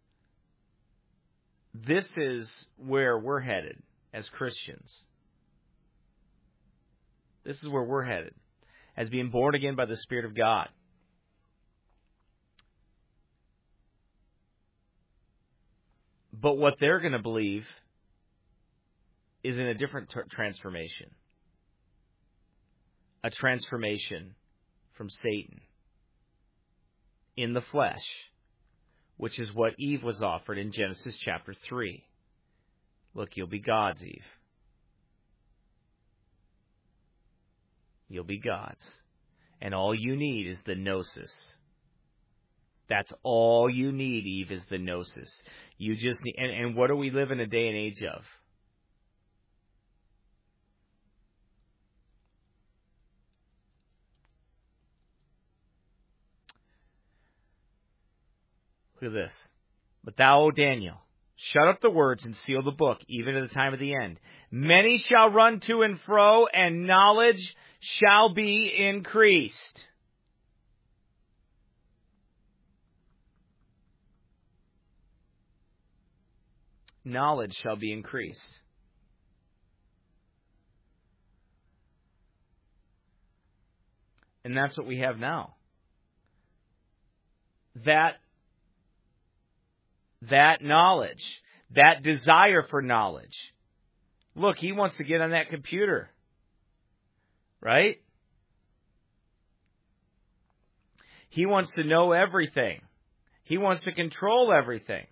is where we're headed as Christians. This is where we're headed as being born again by the Spirit of God. But what they're going to believe is in a different transformation. A transformation from Satan in the flesh, which is what Eve was offered in Genesis chapter 3. Look, you'll be God's, Eve. You'll be God's. And all you need is the gnosis. That's all you need, Eve, is the gnosis. You just need, and what do we live in a day and age of? Look at this. But thou, O Daniel, shut up the words and seal the book, even at the time of the end. Many shall run to and fro, and knowledge shall be increased. Knowledge shall be increased. And that's what we have now. That knowledge, that desire for knowledge. Look, he wants to get on that computer. Right? He wants to know everything. He wants to control everything.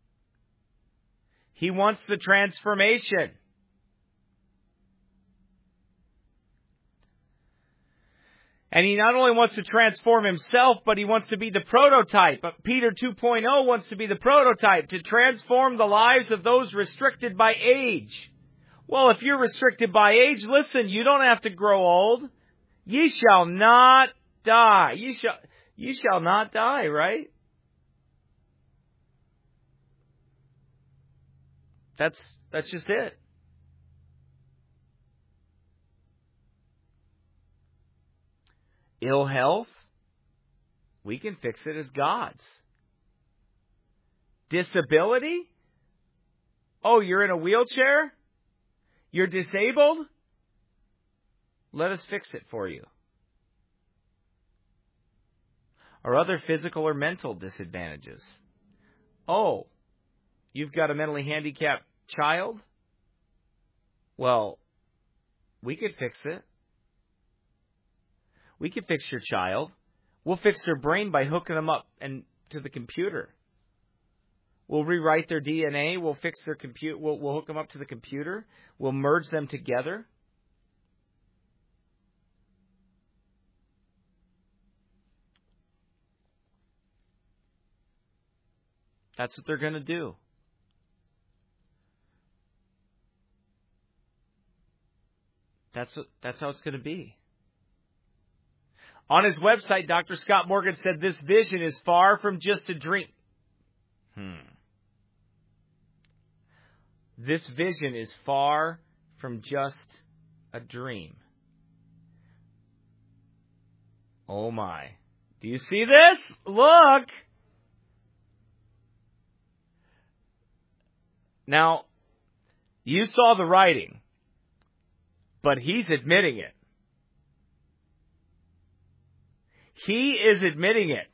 He wants the transformation. And he not only wants to transform himself, but he wants to be the prototype. Peter 2.0 wants to be the prototype, to transform the lives of those restricted by age. Well, if you're restricted by age, listen, you don't have to grow old. Ye shall not die. You shall not die, right? That's just it. Ill health, we can fix it as God's. Disability? Oh, you're in a wheelchair? You're disabled? Let us fix it for you. Or other physical or mental disadvantages. Oh, you've got a mentally handicapped child? Well, we could fix it. We could fix your child. We'll fix their brain by hooking them up to the computer. We'll rewrite their DNA. We'll fix their computer. We'll hook them up to the computer. We'll merge them together. That's what they're going to do. That's how it's going to be. On his website, Dr. Scott Morgan said this vision is far from just a dream. This vision is far from just a dream. Oh my. Do you see this? Look! Now, you saw the writing, but he's admitting it. He is admitting it.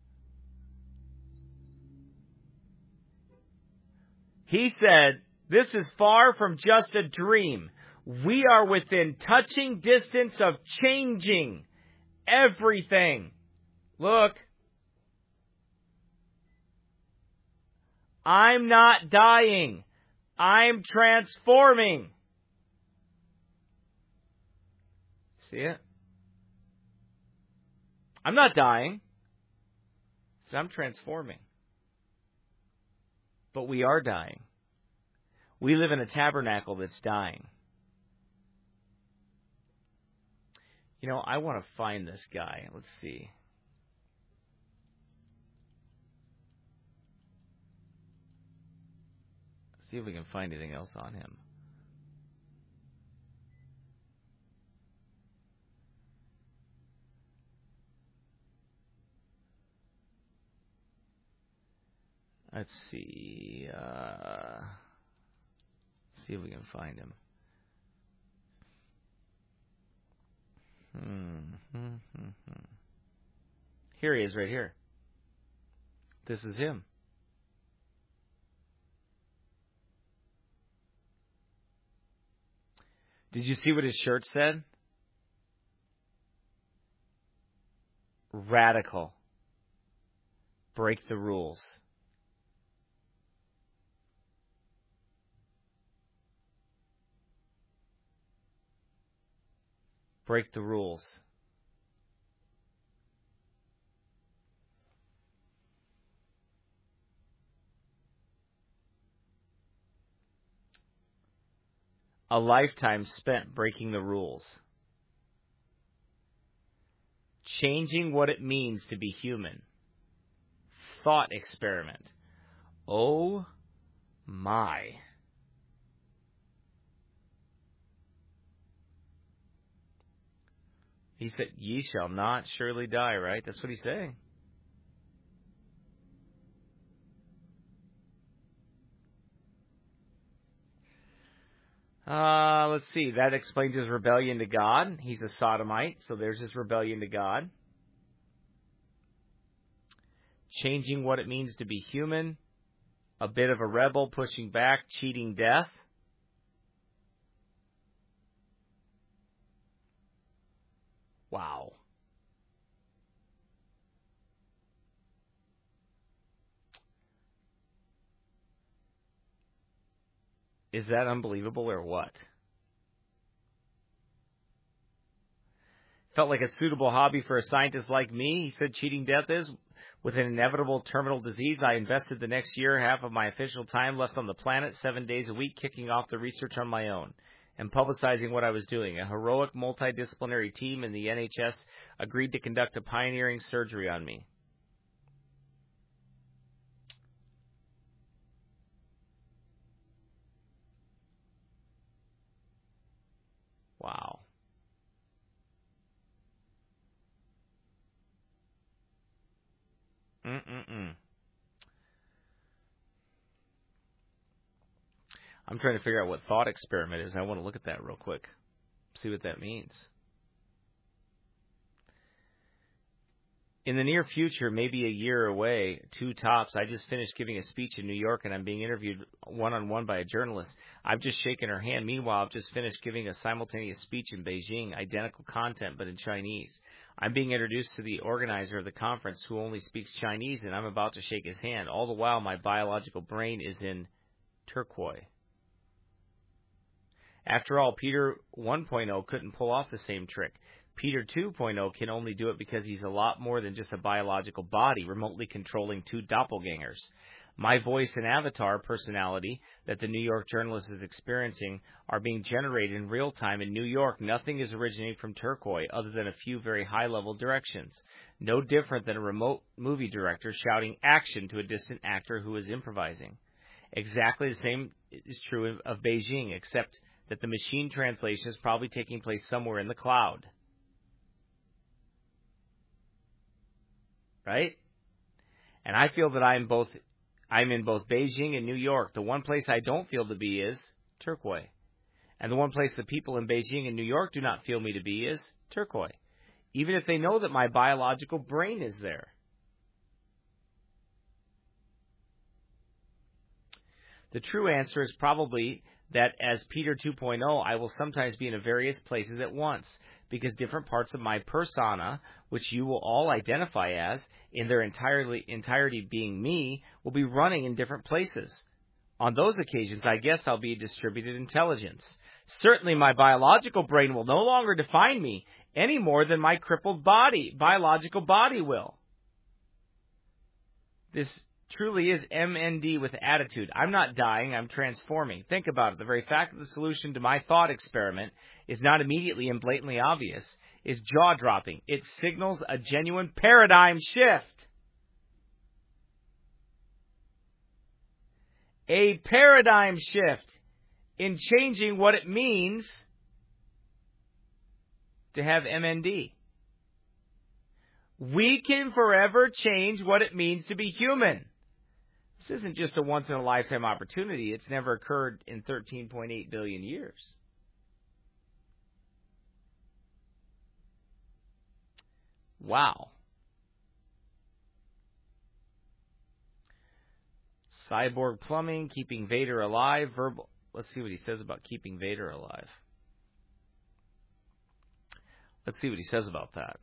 He said, this is far from just a dream. We are within touching distance of changing everything. Look. I'm not dying. I'm transforming. See it? I'm not dying. So I'm transforming. But we are dying. We live in a tabernacle that's dying. You know, I want to find this guy. Let's see. See if we can find anything else on him. Let's see. See if we can find him. Here he is, right here. This is him. Did you see what his shirt said? Radical. Break the rules. Break the rules. A lifetime spent breaking the rules. Changing what it means to be human. Thought experiment. Oh my. He said, ye shall not surely die, right? That's what he's saying. Let's see. That explains his rebellion to God. He's a sodomite, so there's his rebellion to God. Changing what it means to be human. A bit of a rebel, pushing back, cheating death. Wow. Is that unbelievable or what? Felt like a suitable hobby for a scientist like me, he said cheating death is. With an inevitable terminal disease, I invested the next year, half of my official time left on the planet, 7 days a week, kicking off the research on my own and publicizing what I was doing. A heroic multidisciplinary team in the NHS agreed to conduct a pioneering surgery on me. Wow. I'm trying to figure out what thought experiment is. I want to look at that real quick. See what that means. In the near future, maybe a year away, 2 tops, I just finished giving a speech in New York and I'm being interviewed one-on-one by a journalist. I've just shaken her hand. Meanwhile, I've just finished giving a simultaneous speech in Beijing, identical content but in Chinese. I'm being introduced to the organizer of the conference who only speaks Chinese and I'm about to shake his hand. All the while, my biological brain is in turquoise. After all, Peter 1.0 couldn't pull off the same trick. Peter 2.0 can only do it because he's a lot more than just a biological body, remotely controlling 2 doppelgangers. My voice and avatar personality that the New York journalist is experiencing are being generated in real time in New York. Nothing is originating from turquoise other than a few very high-level directions. No different than a remote movie director shouting action to a distant actor who is improvising. Exactly the same is true of Beijing, except that the machine translation is probably taking place somewhere in the cloud. Right? And I feel that I'm in both Beijing and New York. The one place I don't feel to be is turquoise. And the one place the people in Beijing and New York do not feel me to be is turquoise. Even if they know that my biological brain is there. The true answer is probably that as Peter 2.0, I will sometimes be in various places at once, because different parts of my persona, which you will all identify as, in their entirety being me, will be running in different places. On those occasions, I guess I'll be a distributed intelligence. Certainly my biological brain will no longer define me any more than my crippled biological body will. This truly is MND with attitude. I'm not dying, I'm transforming. Think about it. The very fact that the solution to my thought experiment is not immediately and blatantly obvious is jaw-dropping. It signals a genuine paradigm shift. a paradigm shift in changing what it means to have MND. We can forever change what it means to be human. This isn't just a once-in-a-lifetime opportunity. It's never occurred in 13.8 billion years. Wow. Cyborg plumbing, keeping Vader alive. Verbal. Let's see what he says about keeping Vader alive. Let's see what he says about that.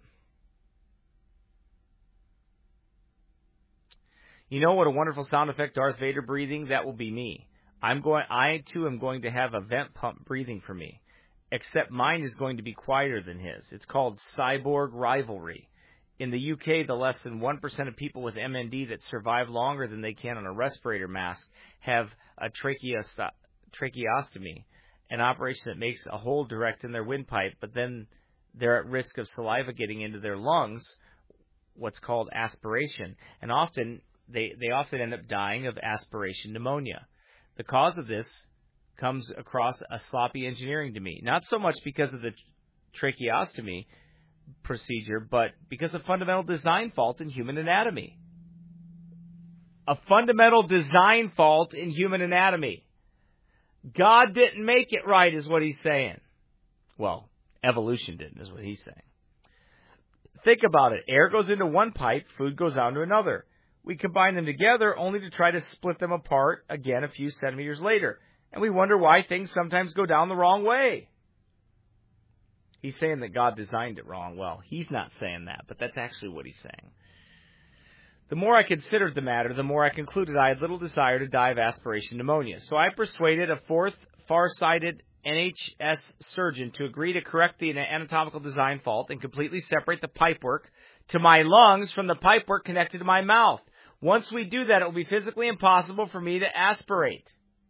You know what a wonderful sound effect, Darth Vader breathing? That will be me. I too am going to have a vent pump breathing for me. Except mine is going to be quieter than his. It's called cyborg rivalry. In the UK, the less than 1% of people with MND that survive longer than they can on a respirator mask have a tracheostomy, an operation that makes a hole direct in their windpipe, but then they're at risk of saliva getting into their lungs, what's called aspiration, and they often end up dying of aspiration pneumonia. The cause of this comes across a sloppy engineering to me, not so much because of the tracheostomy procedure, but because of fundamental design fault in human anatomy. A fundamental design fault in human anatomy. God didn't make it right is what he's saying. Well, evolution didn't is what he's saying. Think about it. Air goes into one pipe, food goes out into another. We combine them together only to try to split them apart again a few centimeters later. And we wonder why things sometimes go down the wrong way. He's saying that God designed it wrong. Well, he's not saying that, but that's actually what he's saying. The more I considered the matter, the more I concluded I had little desire to die of aspiration pneumonia. So I persuaded a fourth far-sighted NHS surgeon to agree to correct the anatomical design fault and completely separate the pipework to my lungs from the pipework connected to my mouth. Once we do that, it will be physically impossible for me to aspirate.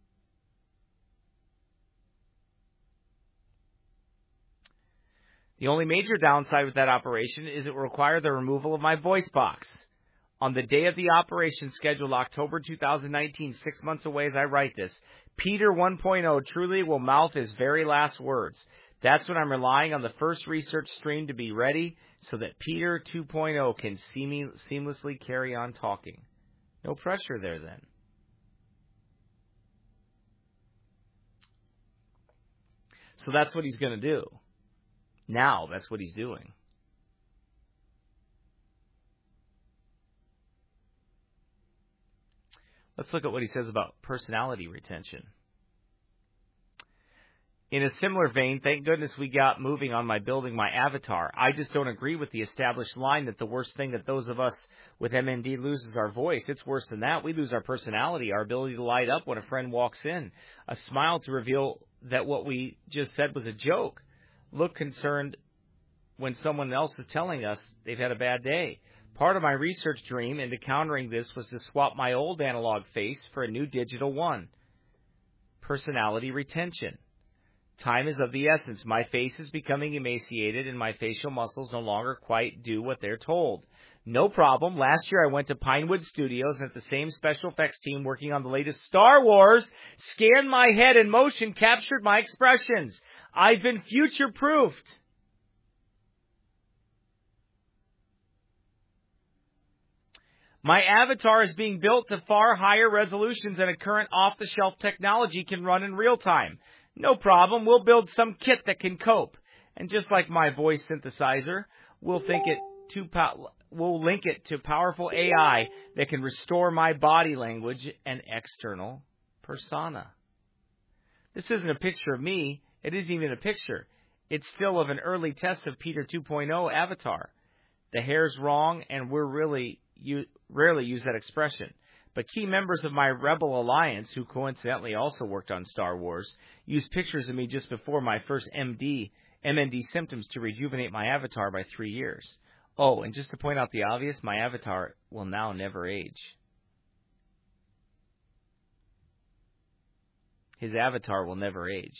The only major downside with that operation is it will require the removal of my voice box. On the day of the operation, scheduled October 2019, 6 months away as I write this, Peter 1.0 truly will mouth his very last words. That's when I'm relying on the first research stream to be ready so that Peter 2.0 can seamlessly carry on talking. No pressure there then. So that's what he's going to do. Now, that's what he's doing. Let's look at what he says about personality retention. In a similar vein, thank goodness we got moving on my building my avatar. I just don't agree with the established line that the worst thing that those of us with MND lose is our voice. It's worse than that. We lose our personality, our ability to light up when a friend walks in, a smile to reveal that what we just said was a joke, look concerned when someone else is telling us they've had a bad day. Part of my research dream into countering this was to swap my old analog face for a new digital one. Personality retention. Time is of the essence. My face is becoming emaciated and my facial muscles no longer quite do what they're told. No problem. Last year I went to Pinewood Studios and at the same special effects team working on the latest Star Wars scanned my head and motion captured my expressions. I've been future-proofed. My avatar is being built to far higher resolutions than a current off-the-shelf technology can run in real time. No problem. We'll build some kit that can cope. And just like my voice synthesizer, we'll link it to powerful AI that can restore my body language and external persona. This isn't a picture of me. It isn't even a picture. It's still of an early test of Peter 2.0 avatar. The hair's wrong, and we're rarely use that expression. But key members of my Rebel Alliance, who coincidentally also worked on Star Wars, used pictures of me just before my first MND symptoms to rejuvenate my avatar by 3 years. Oh, and just to point out the obvious, my avatar will now never age. His avatar will never age.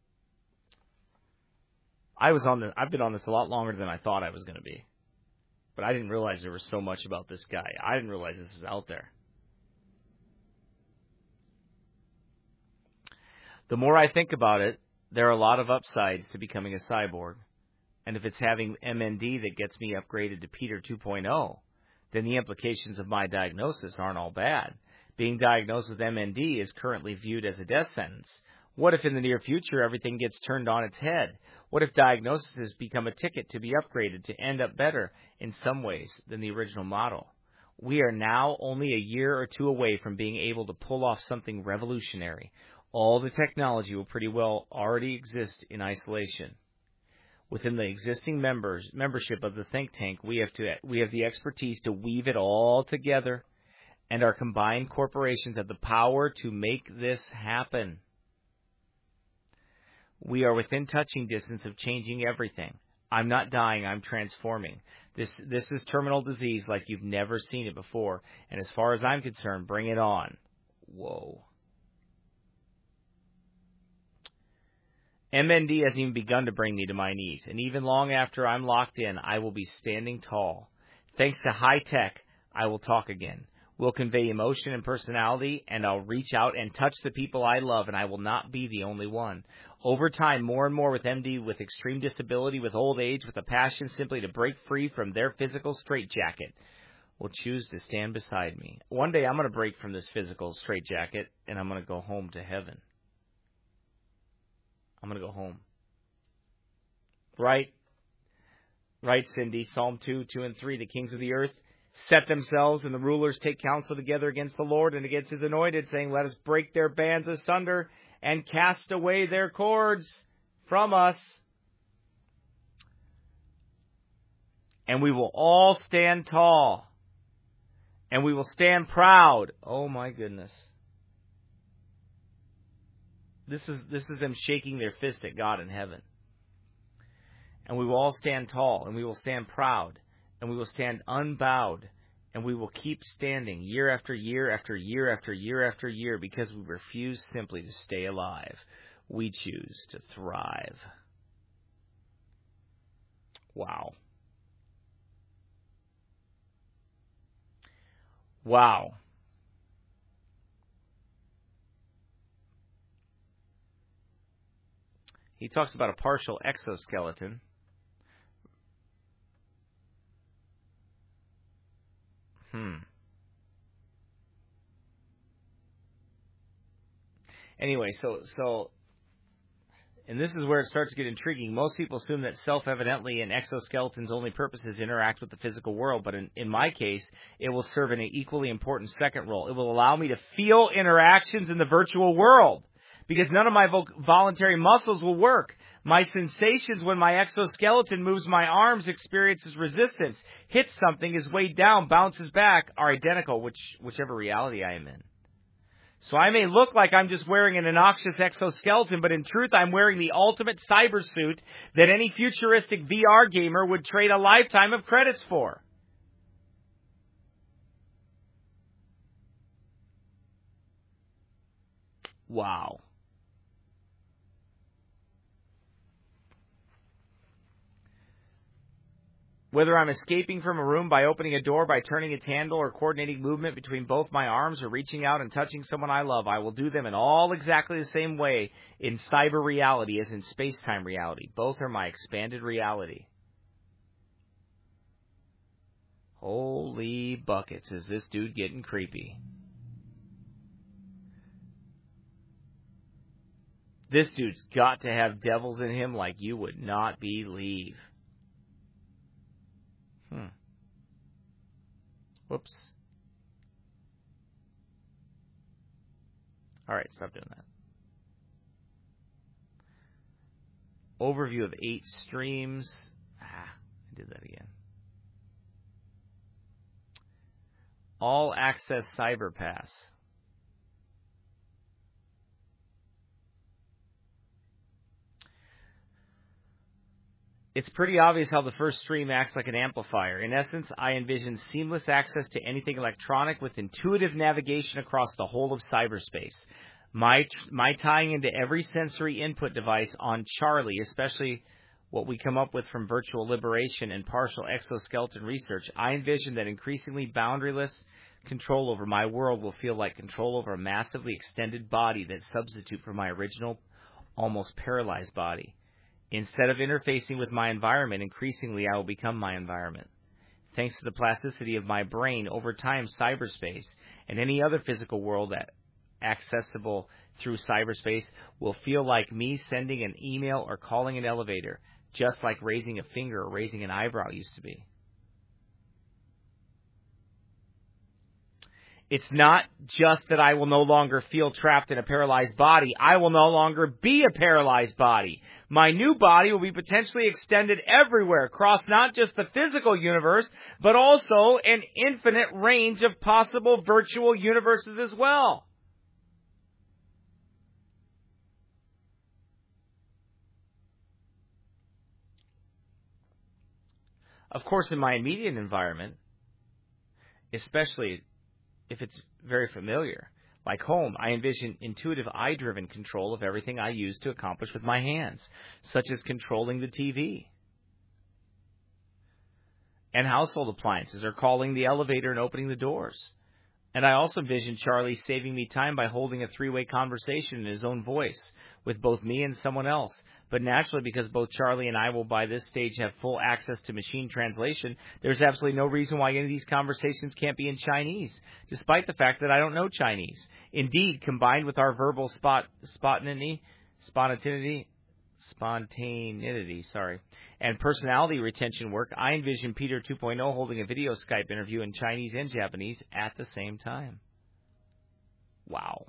I've been on this a lot longer than I thought I was going to be. But I didn't realize there was so much about this guy. I didn't realize this was out there. The more I think about it, there are a lot of upsides to becoming a cyborg. And if it's having MND that gets me upgraded to Peter 2.0, then the implications of my diagnosis aren't all bad. Being diagnosed with MND is currently viewed as a death sentence. What if in the near future everything gets turned on its head? What if diagnosis has become a ticket to be upgraded to end up better in some ways than the original model? We are now only a year or two away from being able to pull off something revolutionary. All the technology will pretty well already exist in isolation. Within the existing membership of the think tank, we have the expertise to weave it all together, and our combined corporations have the power to make this happen. We are within touching distance of changing everything. I'm not dying, I'm transforming. This is terminal disease like you've never seen it before, and as far as I'm concerned, bring it on. Whoa. MND hasn't even begun to bring me to my knees, and even long after I'm locked in, I will be standing tall. Thanks to high tech, I will talk again. We'll convey emotion and personality, and I'll reach out and touch the people I love, and I will not be the only one. Over time, more and more with MD, with extreme disability, with old age, with a passion simply to break free from their physical straitjacket, will choose to stand beside me. One day I'm going to break from this physical straitjacket, and I'm going to go home to heaven. I'm going to go home. Right, Cindy. Psalm 2, 2 and 3, the kings of the earth set themselves, and the rulers take counsel together against the Lord and against his anointed, saying, let us break their bands asunder and cast away their cords from us. And we will all stand tall, and we will stand proud. Oh, my goodness. This is them shaking their fist at God in heaven. And we will all stand tall, and we will stand proud, and we will stand unbowed, and we will keep standing year after year after year after year after year because we refuse simply to stay alive. We choose to thrive. Wow. Wow. He talks about a partial exoskeleton. Anyway, so, and this is where it starts to get intriguing. Most people assume that self-evidently an exoskeleton's only purpose is to interact with the physical world, but in my case, it will serve an equally important second role. It will allow me to feel interactions in the virtual world, because none of my voluntary muscles will work. My sensations when my exoskeleton moves my arms, experiences resistance, hits something, is weighed down, bounces back, are identical, whichever reality I am in. So I may look like I'm just wearing an innocuous exoskeleton, but in truth I'm wearing the ultimate cyber suit that any futuristic VR gamer would trade a lifetime of credits for. Wow. Whether I'm escaping from a room by opening a door, by turning its handle, or coordinating movement between both my arms, or reaching out and touching someone I love, I will do them in all exactly the same way in cyber reality as in space-time reality. Both are my expanded reality. Holy buckets, is this dude getting creepy. This dude's got to have devils in him like you would not believe. Whoops. All right, stop doing that. Overview of 8 streams. I did that again. All access CyberPass. It's pretty obvious how the first stream acts like an amplifier. In essence, I envision seamless access to anything electronic with intuitive navigation across the whole of cyberspace. My tying into every sensory input device on Charlie, especially what we come up with from virtual liberation and partial exoskeleton research, I envision that increasingly boundaryless control over my world will feel like control over a massively extended body that substitute for my original, almost paralyzed body. Instead of interfacing with my environment, increasingly I will become my environment. Thanks to the plasticity of my brain, over time, cyberspace and any other physical world accessible through cyberspace will feel like me sending an email or calling an elevator, just like raising a finger or raising an eyebrow used to be. It's not just that I will no longer feel trapped in a paralyzed body. I will no longer be a paralyzed body. My new body will be potentially extended everywhere, across not just the physical universe, but also an infinite range of possible virtual universes as well. Of course, in my immediate environment, especially if it's very familiar, like home, I envision intuitive eye-driven control of everything I use to accomplish with my hands, such as controlling the TV and household appliances, or calling the elevator and opening the doors. And I also envision Charlie saving me time by holding a three-way conversation in his own voice with both me and someone else. But naturally, because both Charlie and I will by this stage have full access to machine translation, there's absolutely no reason why any of these conversations can't be in Chinese, despite the fact that I don't know Chinese. Indeed, combined with our verbal spontaneity, and personality retention work, I envision Peter 2.0 holding a video Skype interview in Chinese and Japanese at the same time. Wow.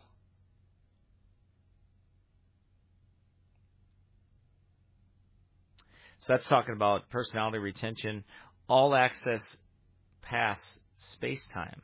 So that's talking about personality retention, all access pass space-time.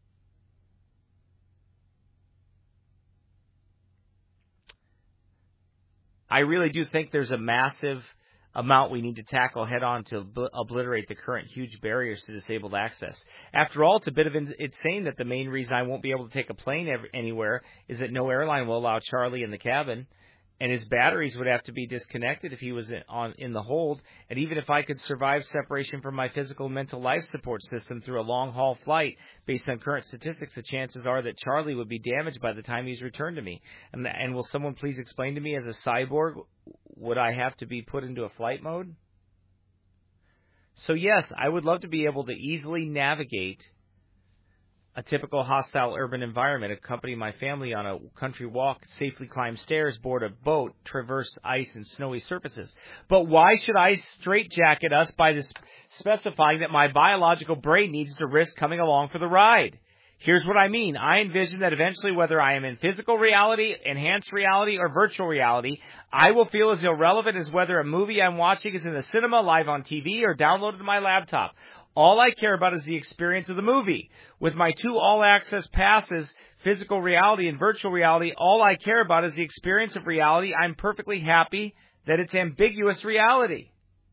I really do think there's a massive amount we need to tackle head-on to obliterate the current huge barriers to disabled access. After all, it's a bit of insane that the main reason I won't be able to take a plane anywhere is that no airline will allow Charlie in the cabin, and his batteries would have to be disconnected if he was in the hold. And even if I could survive separation from my physical and mental life support system through a long-haul flight, based on current statistics, the chances are that Charlie would be damaged by the time he's returned to me. And will someone please explain to me, as a cyborg, would I have to be put into a flight mode? So yes, I would love to be able to easily navigate a typical hostile urban environment, accompany my family on a country walk, safely climb stairs, board a boat, traverse ice and snowy surfaces. But why should I straitjacket us by specifying that my biological brain needs to risk coming along for the ride? Here's what I mean. I envision that eventually, whether I am in physical reality, enhanced reality, or virtual reality, I will feel as irrelevant as whether a movie I'm watching is in the cinema, live on TV, or downloaded to my laptop. All I care about is the experience of the movie. With my two all-access passes, physical reality and virtual reality, all I care about is the experience of reality. I'm perfectly happy that it's ambiguous reality.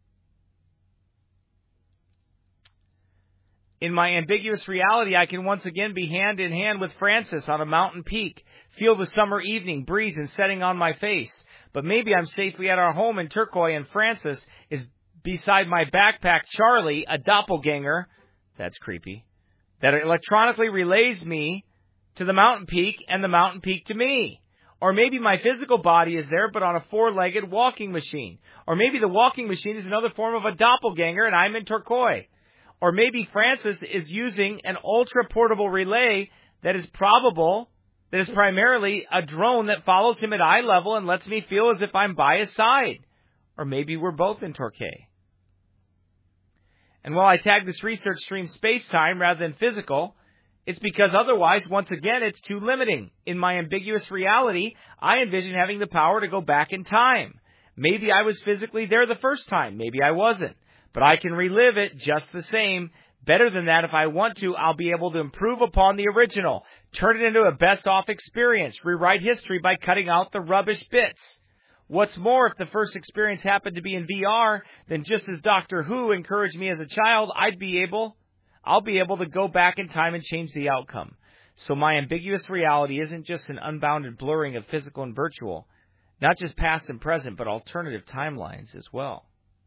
In my ambiguous reality, I can once again be hand in hand with Francis on a mountain peak, feel the summer evening breeze and setting on my face. But maybe I'm safely at our home in Turcoy and Francis is beside my backpack Charlie, a doppelganger, that's creepy, that electronically relays me to the mountain peak and the mountain peak to me. Or maybe my physical body is there, but on a four-legged walking machine. Or maybe the walking machine is another form of a doppelganger and I'm in Turcoy. Or maybe Francis is using an ultra-portable relay that is primarily a drone that follows him at eye level and lets me feel as if I'm by his side. Or maybe we're both in Torquay. And while I tag this research stream space-time rather than physical, it's because otherwise, once again, it's too limiting. In my ambiguous reality, I envision having the power to go back in time. Maybe I was physically there the first time. Maybe I wasn't. But I can relive it just the same. Better than that, if I want to, I'll be able to improve upon the original, turn it into a best-of experience, rewrite history by cutting out the rubbish bits. What's more, if the first experience happened to be in VR, then just as Doctor Who encouraged me as a child, I'll be able to go back in time and change the outcome. So my ambiguous reality isn't just an unbounded blurring of physical and virtual, not just past and present, but alternative timelines as well.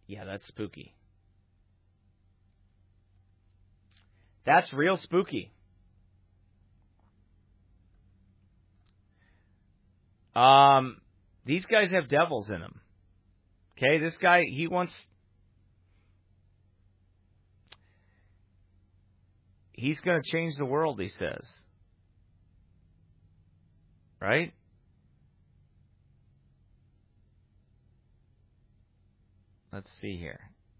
Yeah, that's spooky. That's real spooky. These guys have devils in them. Okay, this guy, he's going to change the world, he says. Right? Let's see here.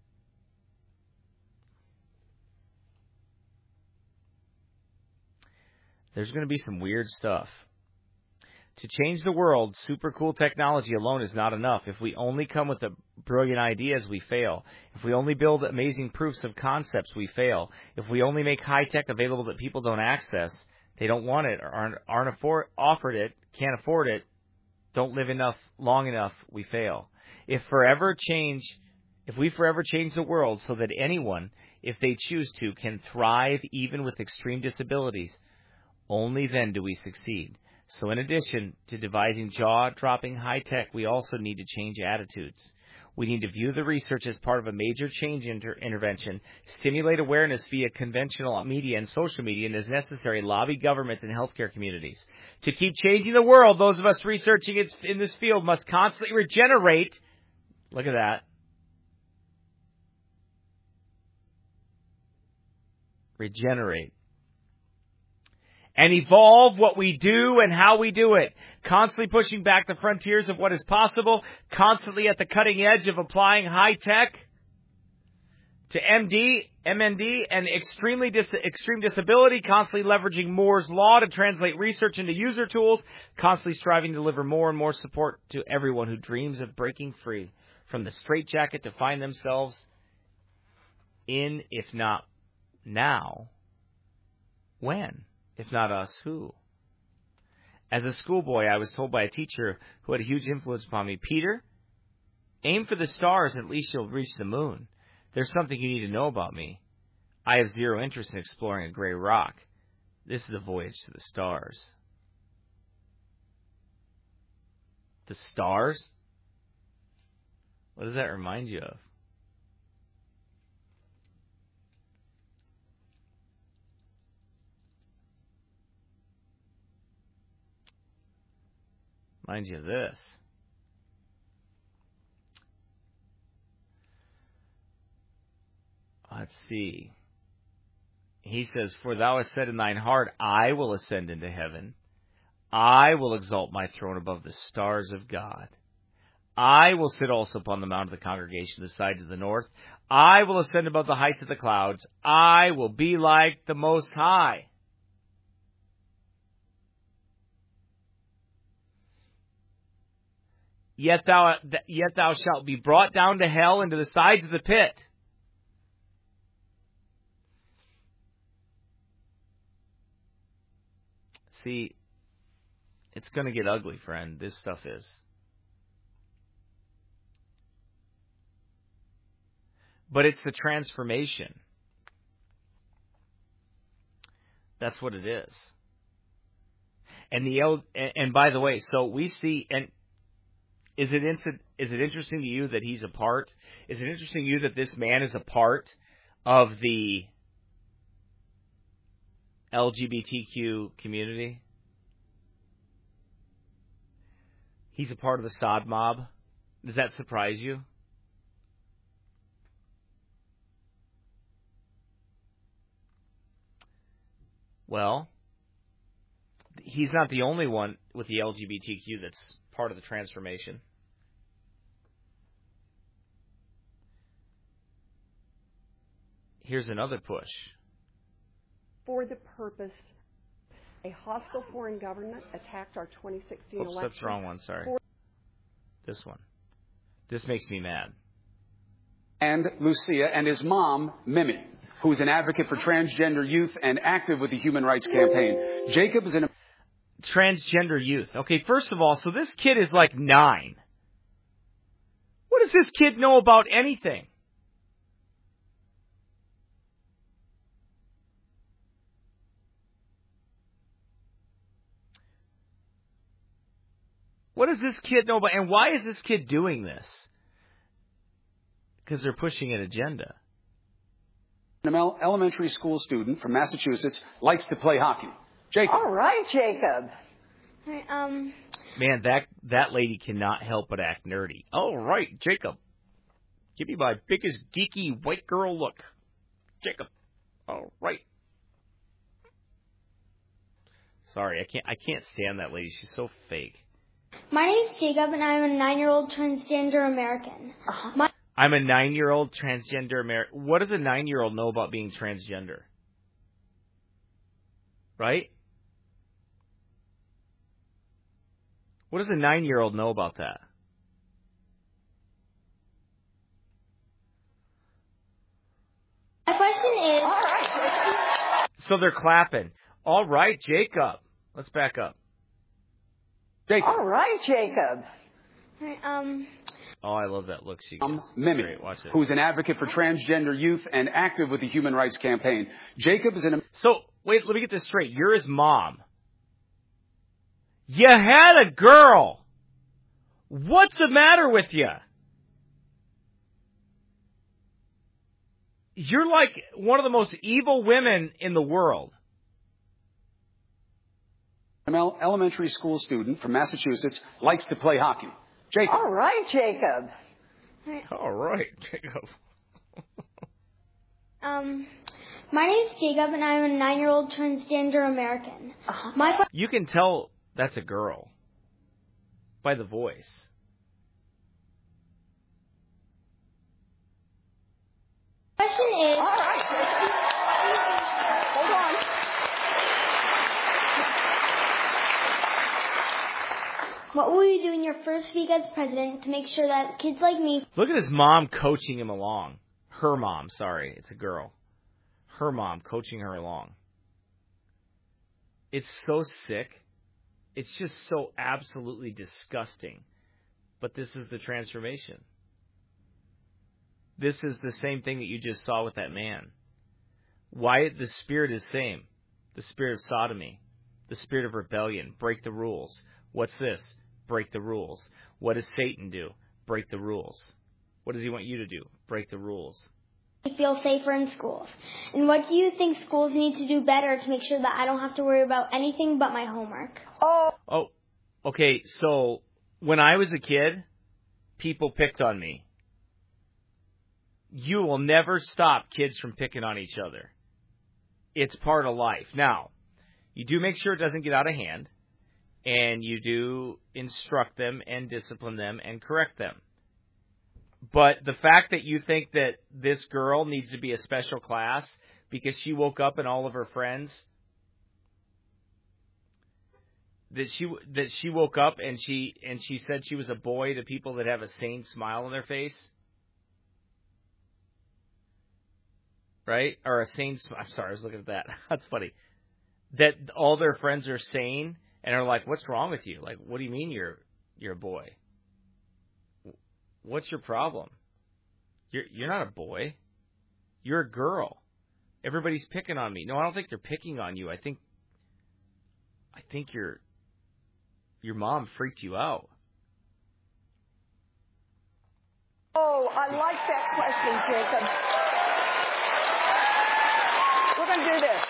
There's going to be some weird stuff. To change the world, super cool technology alone is not enough. If we only come with the brilliant ideas, we fail. If we only build amazing proofs of concepts, we fail. If we only make high tech available that people don't access, they don't want it, or aren't offered it, can't afford it, don't live long enough, we fail. If we forever change the world so that anyone, if they choose to, can thrive even with extreme disabilities, only then do we succeed. So in addition to devising jaw-dropping high-tech, we also need to change attitudes. We need to view the research as part of a major change intervention, stimulate awareness via conventional media and social media, and as necessary, lobby governments and healthcare communities. To keep changing the world, those of us researching in this field must constantly regenerate. Look at that. Regenerate. And evolve what we do and how we do it. Constantly pushing back the frontiers of what is possible. Constantly at the cutting edge of applying high tech to MND, and extreme disability. Constantly leveraging Moore's Law to translate research into user tools. Constantly striving to deliver more and more support to everyone who dreams of breaking free from the straitjacket to find themselves in, if not now, when? If not us, who? As a schoolboy, I was told by a teacher who had a huge influence upon me, Peter, aim for the stars and at least you'll reach the moon. There's something you need to know about me. I have zero interest in exploring a gray rock. This is a voyage to the stars. The stars? What does that remind you of? Reminds you of this. Let's see. He says, for thou hast said in thine heart, I will ascend into heaven. I will exalt my throne above the stars of God. I will sit also upon the mount of the congregation, the sides of the north. I will ascend above the heights of the clouds. I will be like the Most High. Yet thou shalt be brought down to hell into the sides of the pit. See, it's going to get ugly, friend. This stuff is. But it's the transformation. That's what it is. And by the way, so we see, and is it interesting to you that he's a part? Is it interesting to you that this man is a part of the LGBTQ community? He's a part of the Sod mob. Does that surprise you? Well, he's not the only one with the LGBTQ that's part of the transformation. Here's another push. For the purpose, a hostile foreign government attacked our 2016 election. That's the wrong one, sorry. This one. This makes me mad. And Lucia and his mom, Mimi, who's an advocate for transgender youth and active with the Human Rights Campaign. Jacob is an transgender youth. Okay, first of all, so this kid is like 9. What does this kid know about anything? What does this kid know about, and why is this kid doing this? Because they're pushing an agenda. An elementary school student from Massachusetts likes to play hockey. Jacob. All right, Jacob. Man, that lady cannot help but act nerdy. All right, Jacob. Give me my biggest geeky white girl look. Jacob. All right. Sorry, I can't stand that lady. She's so fake. My name's Jacob, and I'm a 9-year-old transgender American. I'm a 9-year-old transgender American. What does a 9-year-old know about being transgender? Right? What does a 9-year-old know about that? My question is... All right. So they're clapping. All right, Jacob. Let's back up. Jacob. All right, Jacob. Oh, I love that look she gives. Mimi, Great, watch this. who's an advocate for transgender youth and active with the Human Rights Campaign. Jacob is an... So, wait, let me get this straight. You're his mom. You had a girl. What's the matter with you? You're like one of the most evil women in the world. An elementary school student from Massachusetts likes to play hockey. Jacob. All right, Jacob. All right, Jacob. My name's Jacob, and I'm a 9-year-old transgender American. You can tell that's a girl by the voice. Question is... All right, hold on. What will you do in your first week as president to make sure that kids like me... Look at his mom coaching him along. Her mom, sorry, it's a girl. Her mom coaching her along. It's so sick. It's just so absolutely disgusting. But this is the transformation. This is the same thing that you just saw with that man. Why the spirit is same. The spirit of sodomy. The spirit of rebellion. Break the rules. What's this? Break the rules. What does Satan do? Break the rules. What does he want you to do? Break the rules. Feel safer in schools. And what do you think schools need to do better to make sure that I don't have to worry about anything but my homework? Oh, okay, so when I was a kid, people picked on me. You will never stop kids from picking on each other. It's part of life. Now, you do make sure it doesn't get out of hand, and you do instruct them and discipline them and correct them. But the fact that you think that this girl needs to be a special class because she woke up and all of her friends, that she woke up and she said she was a boy to people that have a sane smile on their face, right? Or a sane. I'm sorry, I was looking at that. That's funny. That all their friends are sane and are like, "What's wrong with you? Like, what do you mean you're a boy? What's your problem? You're not a boy. You're a girl. Everybody's picking on me." No, I don't think they're picking on you. I think your mom freaked you out. Oh, I like that question, Jacob. We're going to do this.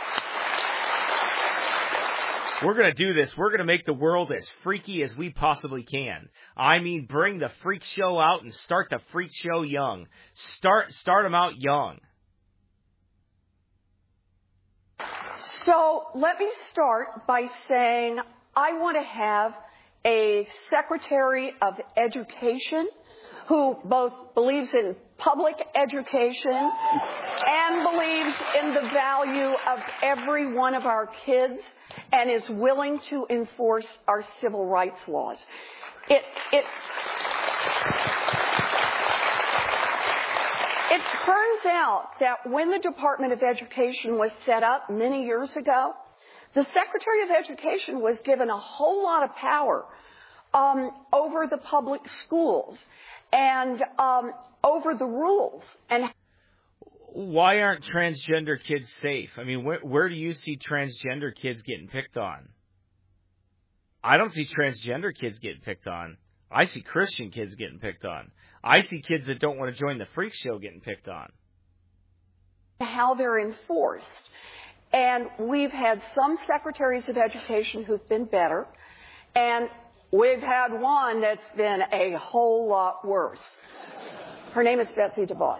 We're going to do this. We're going to make the world as freaky as we possibly can. I mean, bring the freak show out and start the freak show young. Start them out young. So let me start by saying I want to have a Secretary of Education who both believes in public education and believes in the value of every one of our kids and is willing to enforce our civil rights laws. It turns out that when the Department of Education was set up many years ago, the Secretary of Education was given a whole lot of power over the public schools and over the rules. And why aren't transgender kids safe? I mean, where do you see transgender kids getting picked on? I don't see transgender kids getting picked on. I see Christian kids getting picked on. I see kids that don't want to join the freak show getting picked on. How they're enforced. And we've had some secretaries of education who've been better, and we've had one that's been a whole lot worse. Her name is Betsy DeVos.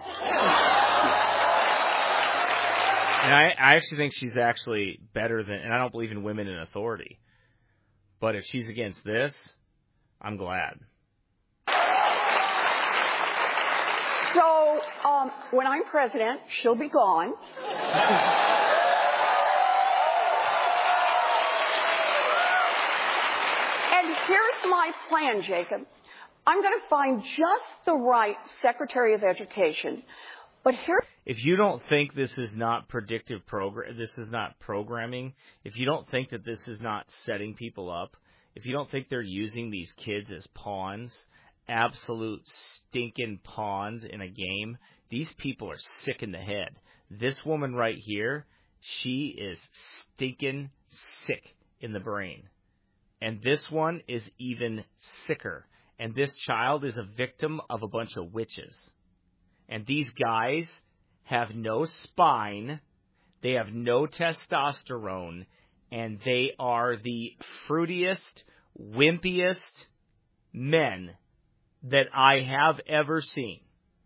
And I actually think she's actually better than, and I don't believe in women in authority. But if she's against this, I'm glad. So, when I'm president, she'll be gone. And here's my plan, Jacob. I'm going to find just the right Secretary of Education. But here... If you don't think this is not this is not programming, if you don't think that this is not setting people up, if you don't think they're using these kids as pawns, absolute stinking pawns in a game, these people are sick in the head. This woman right here, she is stinking sick in the brain. And this one is even sicker. And this child is a victim of a bunch of witches. And these guys have no spine, they have no testosterone, and they are the fruitiest, wimpiest men that I have ever seen.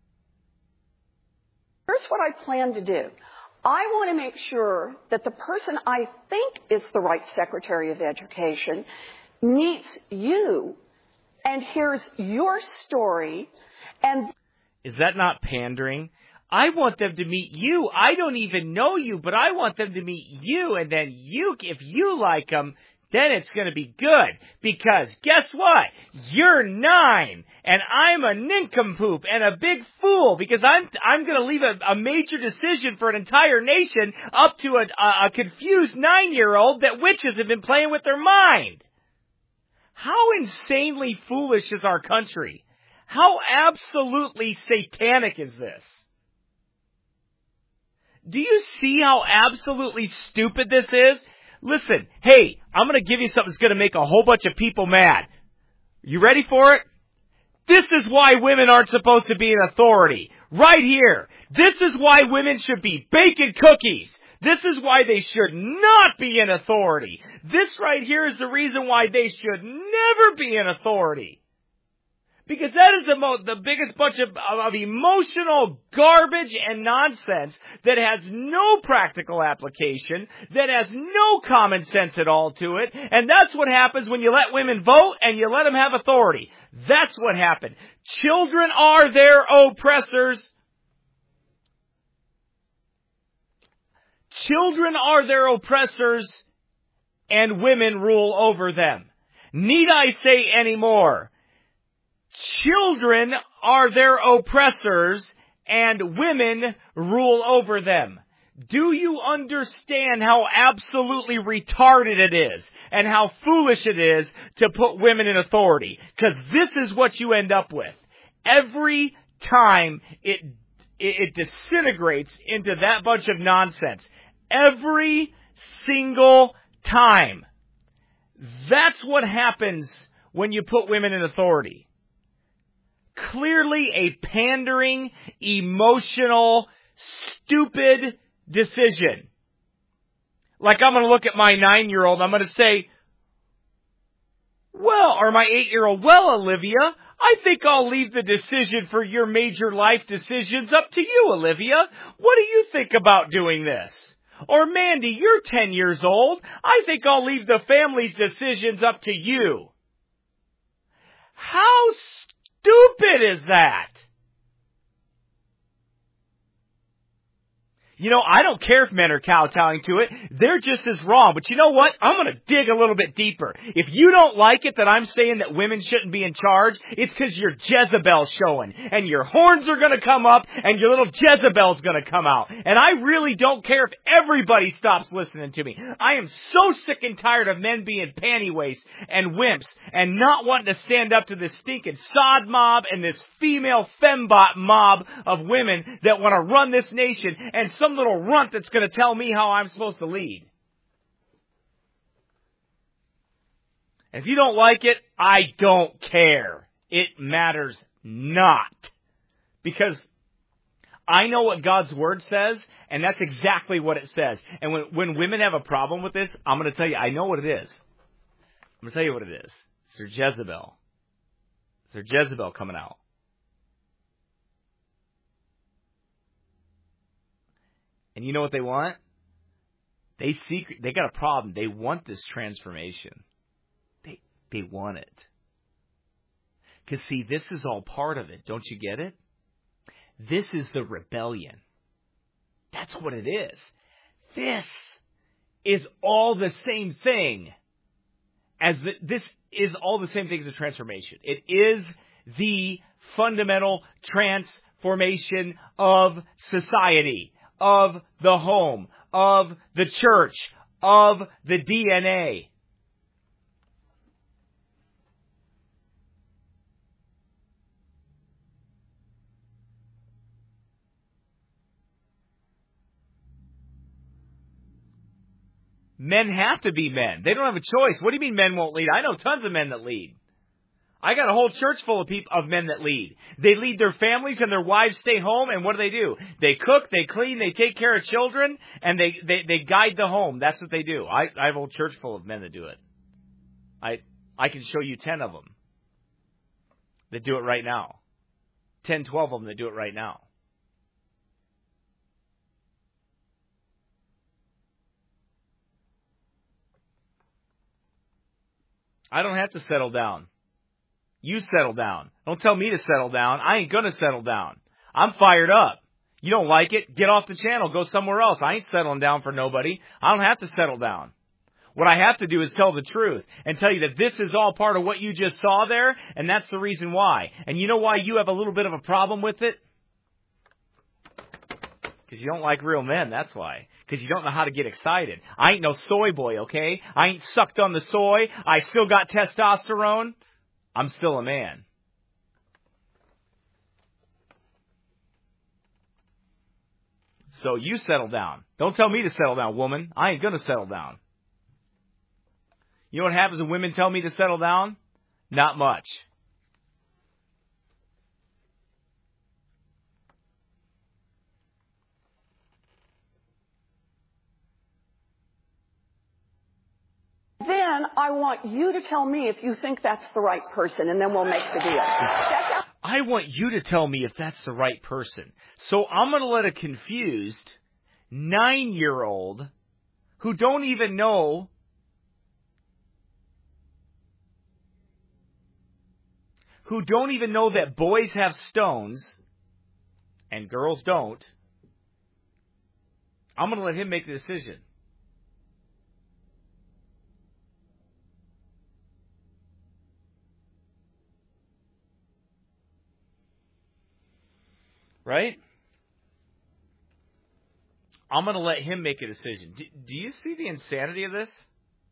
Here's what I plan to do. I want to make sure that the person I think is the right Secretary of Education meets you and hears your story. And is that not pandering? I want them to meet you. I don't even know you, but I want them to meet you. And then if you like them, then it's going to be good. Because guess what? You're 9, and I'm a nincompoop and a big fool. Because I'm going to leave a major decision for an entire nation up to a confused 9-year-old that witches have been playing with their mind. How insanely foolish is our country? How absolutely satanic is this? Do you see how absolutely stupid this is? Listen, hey, I'm going to give you something that's going to make a whole bunch of people mad. You ready for it? This is why women aren't supposed to be in authority. Right here. This is why women should be baking cookies. This is why they should not be in authority. This right here is the reason why they should never be in authority. Because that is the biggest bunch of emotional garbage and nonsense that has no practical application, that has no common sense at all to it, and that's what happens when you let women vote and you let them have authority. That's what happened. Children are their oppressors. Children are their oppressors, and women rule over them. Need I say any more? Children are their oppressors, and women rule over them. Do you understand how absolutely retarded it is, and how foolish it is to put women in authority? Because this is what you end up with. Every time it disintegrates into that bunch of nonsense. Every single time. That's what happens when you put women in authority. Clearly a pandering, emotional, stupid decision. Like I'm going to look at my 9-year-old, I'm going to say, or my 8-year-old, Olivia, I think I'll leave the decision for your major life decisions up to you, Olivia. What do you think about doing this? Or Mandy, you're 10 years old. I think I'll leave the family's decisions up to you. How stupid is that? You know, I don't care if men are kowtowing to it. They're just as wrong. But you know what? I'm going to dig a little bit deeper. If you don't like it that I'm saying that women shouldn't be in charge, it's because your Jezebel's showing. And your horns are going to come up, and your little Jezebel's going to come out. And I really don't care if everybody stops listening to me. I am so sick and tired of men being panty waste and wimps and not wanting to stand up to this stinking sod mob and this female fembot mob of women that want to run this nation, and some little runt that's going to tell me how I'm supposed to lead. And if you don't like it, I don't care. It matters not. Because I know what God's Word says, and that's exactly what it says. And when women have a problem with this, I'm going to tell you, I know what it is. I'm going to tell you what it is. It's their Jezebel. It's their Jezebel coming out. And you know what they want? They got a problem. They want this transformation. They want it. Because, see, this is all part of it. Don't you get it? This is the rebellion. That's what it is. This is all the same thing this is all the same thing as a transformation. It is the fundamental transformation of society, of the home, of the church, of the DNA. Men have to be men. They don't have a choice. What do you mean men won't lead? I know tons of men that lead. I got a whole church full of men that lead. They lead their families and their wives stay home, and what do? They cook, they clean, they take care of children, and they guide the home. That's what they do. I have a whole church full of men that do it. I can show you 10 of them that do it right now. 10, 12 of them that do it right now. I don't have to settle down. You settle down. Don't tell me to settle down. I ain't going to settle down. I'm fired up. You don't like it? Get off the channel. Go somewhere else. I ain't settling down for nobody. I don't have to settle down. What I have to do is tell the truth and tell you that this is all part of what you just saw there, and that's the reason why. And you know why you have a little bit of a problem with it? Because you don't like real men, that's why. Because you don't know how to get excited. I ain't no soy boy, okay? I ain't sucked on the soy. I still got testosterone. I'm still a man. So you settle down. Don't tell me to settle down, woman. I ain't going to settle down. You know what happens when women tell me to settle down? Not much. Then I want you to tell me if you think that's the right person, and then we'll make the deal. I want you to tell me if that's the right person. So I'm going to let a confused 9-year-old who don't even know that boys have stones and girls don't. I'm going to let him make the decision. Right? I'm going to let him make a decision. Do you see the insanity of this?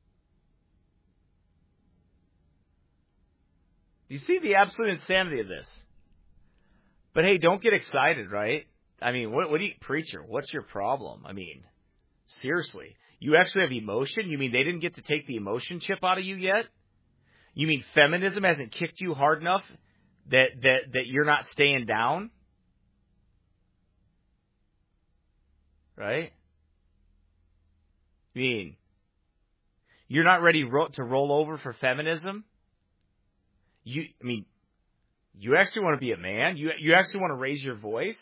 Do you see the absolute insanity of this? But hey, don't get excited, right? I mean, what do you, preacher, what's your problem? I mean, seriously. You actually have emotion? You mean they didn't get to take the emotion chip out of you yet? You mean feminism hasn't kicked you hard enough that you're not staying down? Right? I mean, you're not ready to roll over for feminism? You actually want to be a man? You actually want to raise your voice?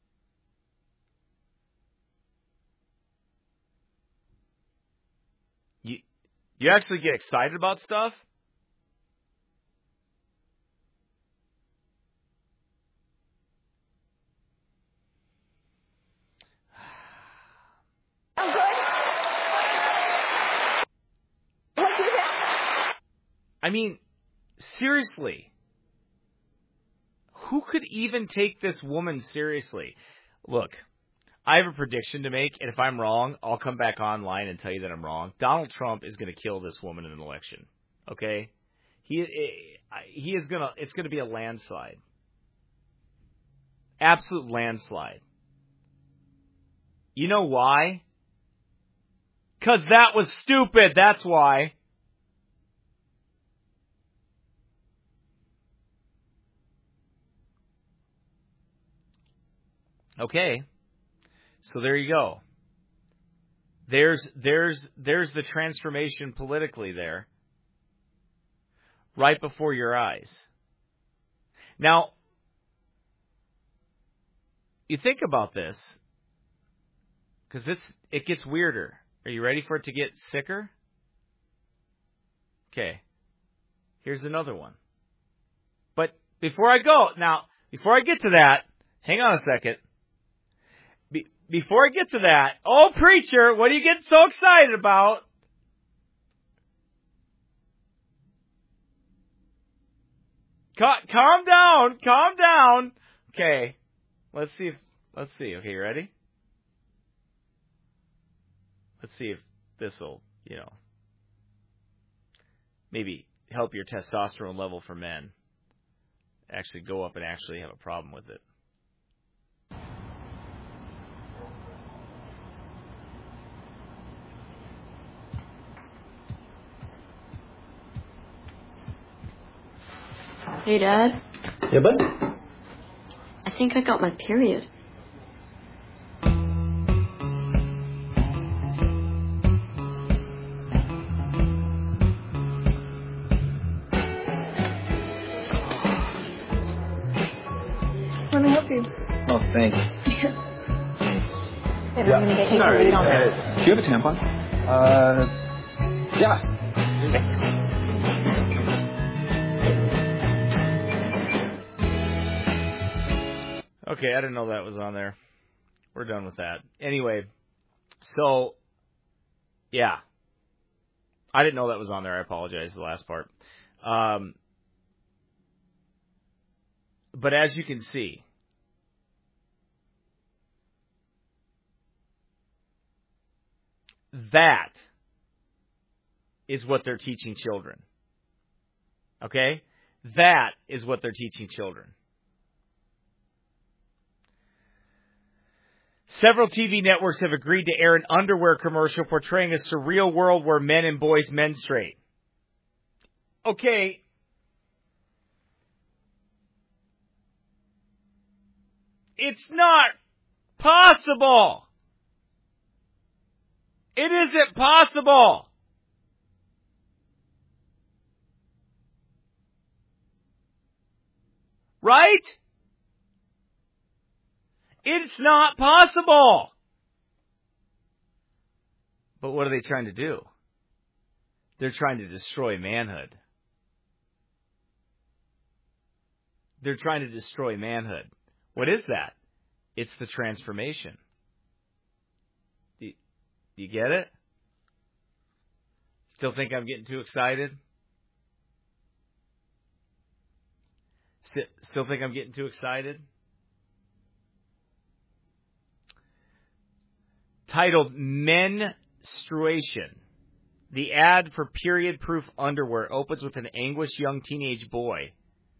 You actually get excited about stuff? I mean, seriously, who could even take this woman seriously? Look, I have a prediction to make, and if I'm wrong, I'll come back online and tell you that I'm wrong. Donald Trump is going to kill this woman in an election, okay? It's going to be a landslide. Absolute landslide. You know why? 'Cause that was stupid, that's why. Okay. So there you go. There's the transformation politically there. Right before your eyes. Now, you think about this, because it gets weirder. Are you ready for it to get sicker? Okay. Here's another one. But before I get to that, hang on a second. Before I get to that, oh, preacher, what are you getting so excited about? Calm down. Okay. Let's see. Okay, you ready? Let's see if this'll, maybe help your testosterone level for men actually go up and actually have a problem with it. Hey, Dad. Yeah, bud? I think I got my period. Let me help you. Oh, thanks. I'm going to get you a lead on that. Do you have a tampon? Yeah. Thanks. Okay, I didn't know that was on there. We're done with that. Anyway, so, yeah. I didn't know that was on there. I apologize, the last part. But as you can see, that is what they're teaching children. Okay? That is what they're teaching children. Several TV networks have agreed to air an underwear commercial portraying a surreal world where men and boys menstruate. Okay. It's not possible. It isn't possible. Right? It's not possible. But what are they trying to do? They're trying to destroy manhood. They're trying to destroy manhood. What is that? It's the transformation. Do you get it? Still think I'm getting too excited? Still think I'm getting too excited? Titled Menstruation. The ad for period-proof underwear opens with an anguished young teenage boy.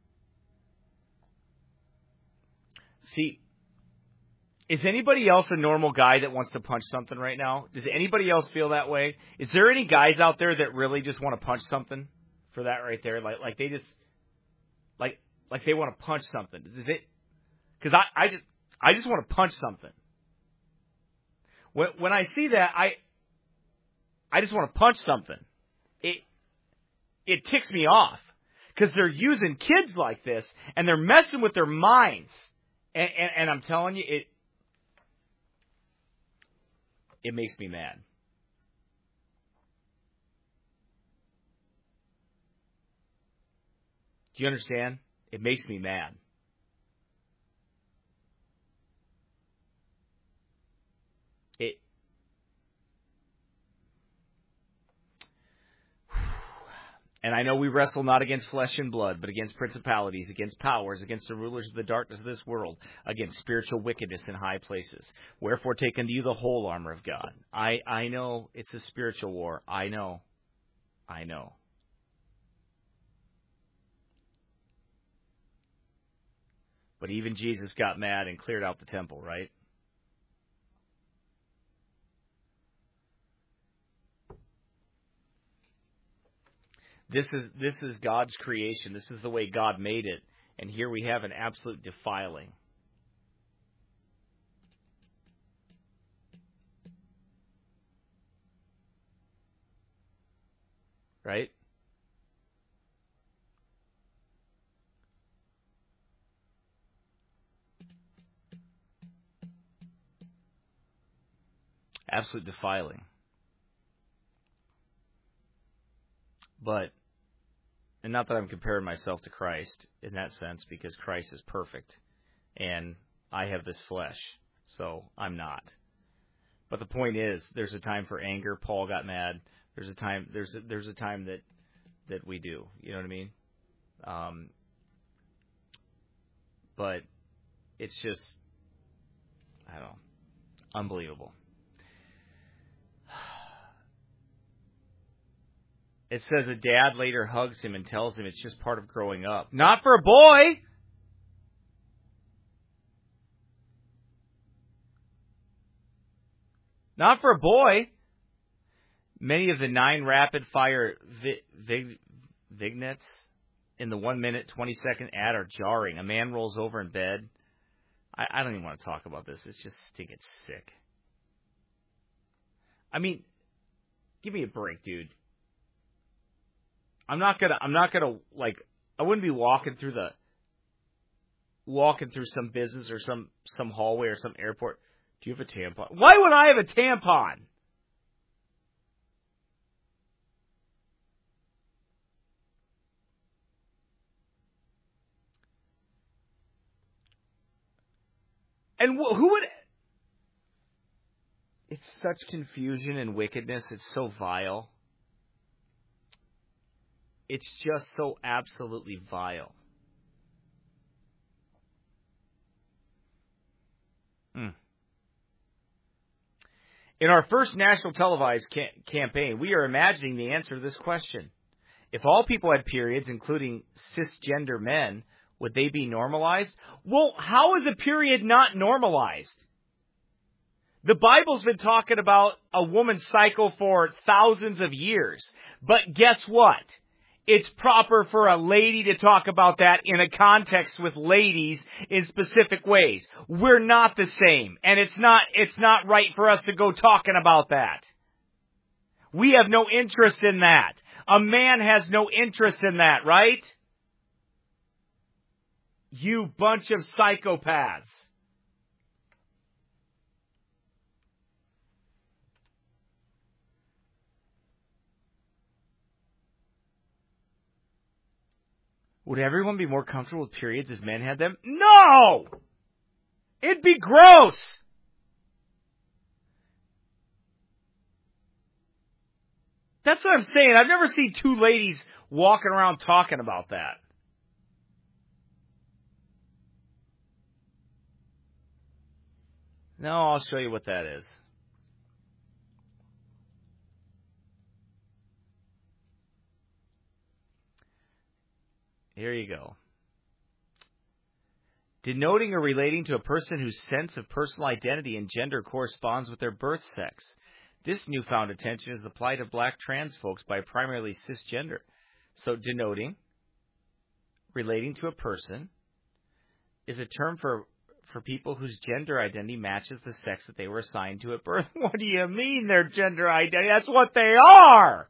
See, is anybody else a normal guy that wants to punch something right now? Does anybody else feel that way? Is there any guys out there that really just want to punch something for that right there? Like they just like they want to punch something. Is it? Because I just want to punch something. When I see that, I just want to punch something. It ticks me off because they're using kids like this and they're messing with their minds. And I'm telling you, it makes me mad. Do you understand? It makes me mad. And I know we wrestle not against flesh and blood, but against principalities, against powers, against the rulers of the darkness of this world, against spiritual wickedness in high places. Wherefore take unto you the whole armor of God. I know it's a spiritual war. I know. But even Jesus got mad and cleared out the temple, right? This is God's creation. This is the way God made it. And here we have an absolute defiling. right? Absolute defiling. But, and not that I'm comparing myself to Christ in that sense, because Christ is perfect, and I have this flesh, so I'm not. But the point is, there's a time for anger. Paul got mad. There's a time that we do. You know what I mean? But it's just, I don't know, unbelievable. It says a dad later hugs him and tells him it's just part of growing up. Not for a boy! Not for a boy. Many of the 9 rapid-fire vignettes in the 1-minute, 20-second ad are jarring. A man rolls over in bed. I don't even want to talk about this. It's just stinking sick. I mean, give me a break, dude. I'm not gonna like, I wouldn't be walking through some business or some hallway or some airport. Do you have a tampon? Why would I have a tampon? And who would? It's such confusion and wickedness. It's so vile. It's just so absolutely vile. In our first national televised campaign, we are imagining the answer to this question. If all people had periods, including cisgender men, would they be normalized? Well, how is a period not normalized? The Bible's been talking about a woman's cycle for thousands of years. But guess what? It's proper for a lady to talk about that in a context with ladies in specific ways. We're not the same, and it's not right for us to go talking about that. We have no interest in that. A man has no interest in that, right? You bunch of psychopaths. Would everyone be more comfortable with periods if men had them? No! It'd be gross! That's what I'm saying. I've never seen 2 ladies walking around talking about that. No, I'll show you what that is. Here you go. Denoting or relating to a person whose sense of personal identity and gender corresponds with their birth sex. This newfound attention is the plight of black trans folks by primarily cisgender. So denoting, relating to a person, is a term for people whose gender identity matches the sex that they were assigned to at birth. What do you mean their gender identity? That's what they are!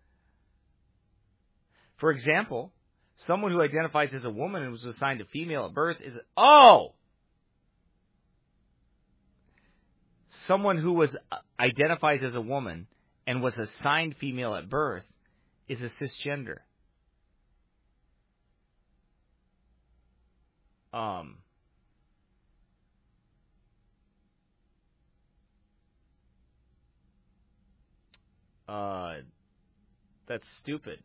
For example, someone who identifies as a woman and was assigned a female at birth is... Someone who identifies as a woman and was assigned female at birth is a cisgender. That's stupid.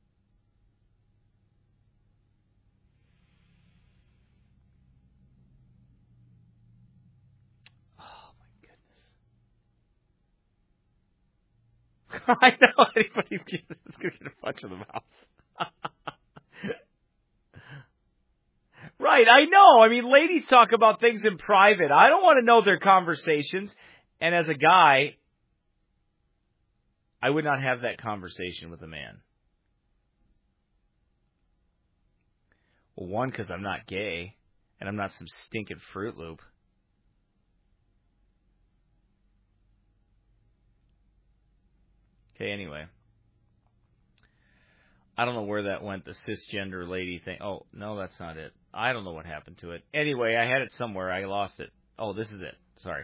I know anybody is going to get a punch in the mouth. Right, I know. I mean, ladies talk about things in private. I don't want to know their conversations. And as a guy, I would not have that conversation with a man. Well, one, because I'm not gay, and I'm not some stinking Fruit Loop. Okay, anyway. I don't know where that went, the cisgender lady thing. Oh, no, that's not it. I don't know what happened to it. Anyway, I had it somewhere. I lost it. Oh, this is it. Sorry.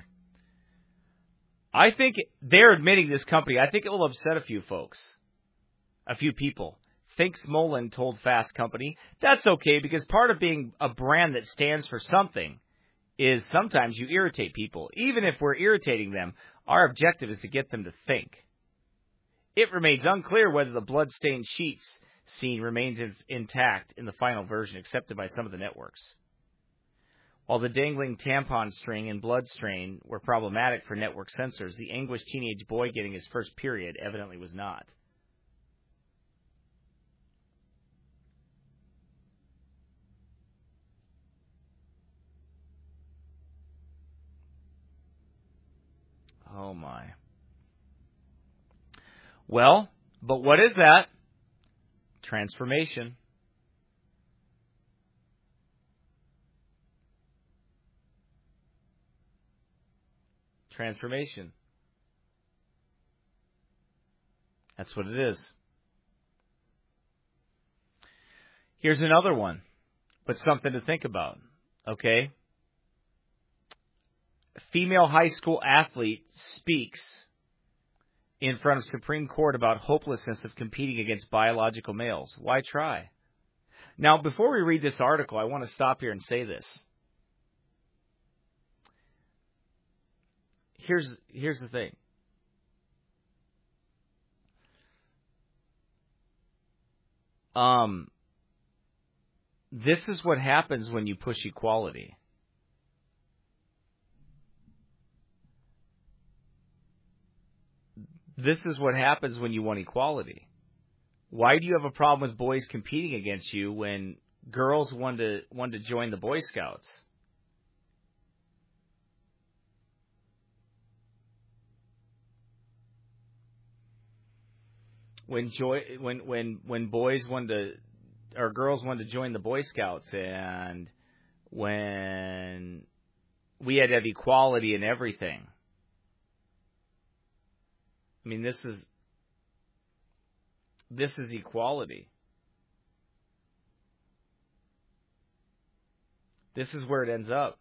I think they're admitting this company. I think it will upset a few folks, a few people. Think Smolin told Fast Company. That's okay, because part of being a brand that stands for something is sometimes you irritate people. Even if we're irritating them, our objective is to get them to think. It remains unclear whether the blood-stained sheets scene remains intact in the final version accepted by some of the networks. While the dangling tampon string and blood stain were problematic for network censors, the anguished teenage boy getting his first period evidently was not. Oh, my. Well, but what is that? Transformation. Transformation. That's what it is. Here's another one, but something to think about, okay? A female high school athlete speaks in front of Supreme Court about hopelessness of competing against biological males. Why try? Now, before we read this article, I want to stop here and say this. Here's the thing. This is what happens when you push equality. This is what happens when you want equality. Why do you have a problem with boys competing against you when girls want to join the Boy Scouts? When boys want to, or girls want to join the Boy Scouts, and when we had to have equality in everything. I mean, this is equality. This is where it ends up.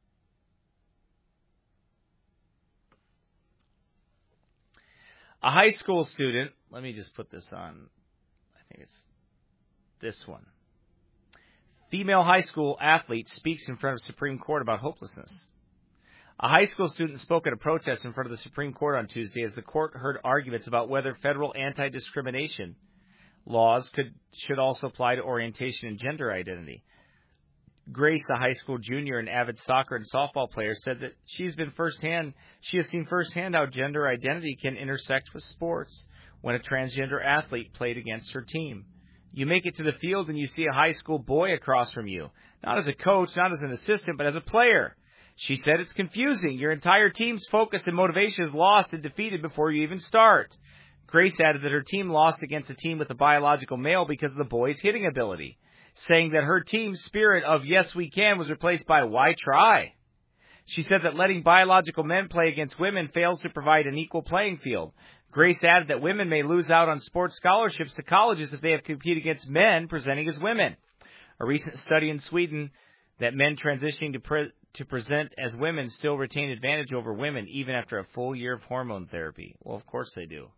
A high school student, let me just put this on, I think it's this one. Female high school athlete speaks in front of Supreme Court about hopelessness. A high school student spoke at a protest in front of the Supreme Court on Tuesday as the court heard arguments about whether federal anti-discrimination laws should also apply to orientation and gender identity. Grace, a high school junior and avid soccer and softball player, said that she has seen firsthand how gender identity can intersect with sports when a transgender athlete played against her team. You make it to the field and you see a high school boy across from you, not as a coach, not as an assistant, but as a player. She said it's confusing. Your entire team's focus and motivation is lost and defeated before you even start. Grace added that her team lost against a team with a biological male because of the boy's hitting ability, saying that her team's spirit of yes we can was replaced by why try. She said that letting biological men play against women fails to provide an equal playing field. Grace added that women may lose out on sports scholarships to colleges if they have to compete against men presenting as women. A recent study in Sweden that men transitioning to present as women still retain advantage over women even after a full year of hormone therapy. Well, of course they do.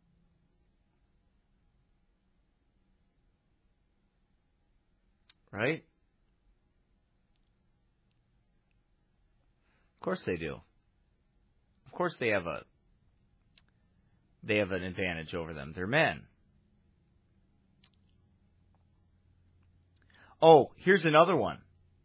Right? Of course they do. Of course they have an advantage over them. They're men. Oh, here's another one.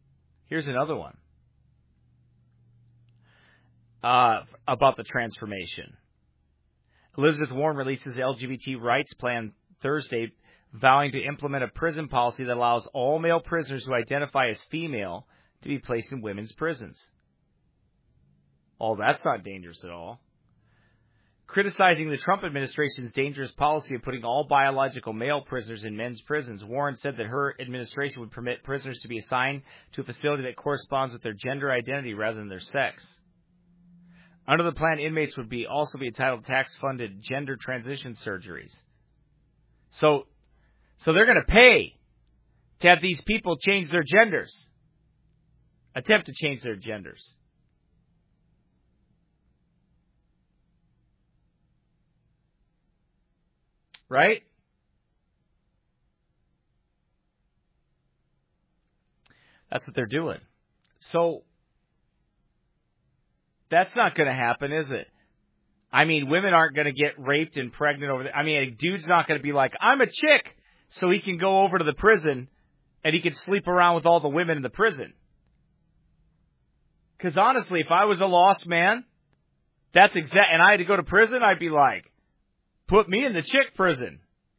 About the transformation. Elizabeth Warren releases LGBT rights plan Thursday, vowing to implement a prison policy that allows all male prisoners who identify as female to be placed in women's prisons. Oh, that's not dangerous at all. Criticizing the Trump administration's dangerous policy of putting all biological male prisoners in men's prisons, Warren said that her administration would permit prisoners to be assigned to a facility that corresponds with their gender identity rather than their sex. Under the plan, inmates would also be entitled to tax-funded gender transition surgeries. So So they're going to pay to have these people change their genders. Attempt to change their genders. Right? That's what they're doing. So, that's not going to happen, is it? I mean, women aren't going to get raped and pregnant over there. I mean, a dude's not going to be like, I'm a chick, so he can go over to the prison and he can sleep around with all the women in the prison. Because honestly, if I was a lost man, and I had to go to prison, I'd be like, put me in the chick prison.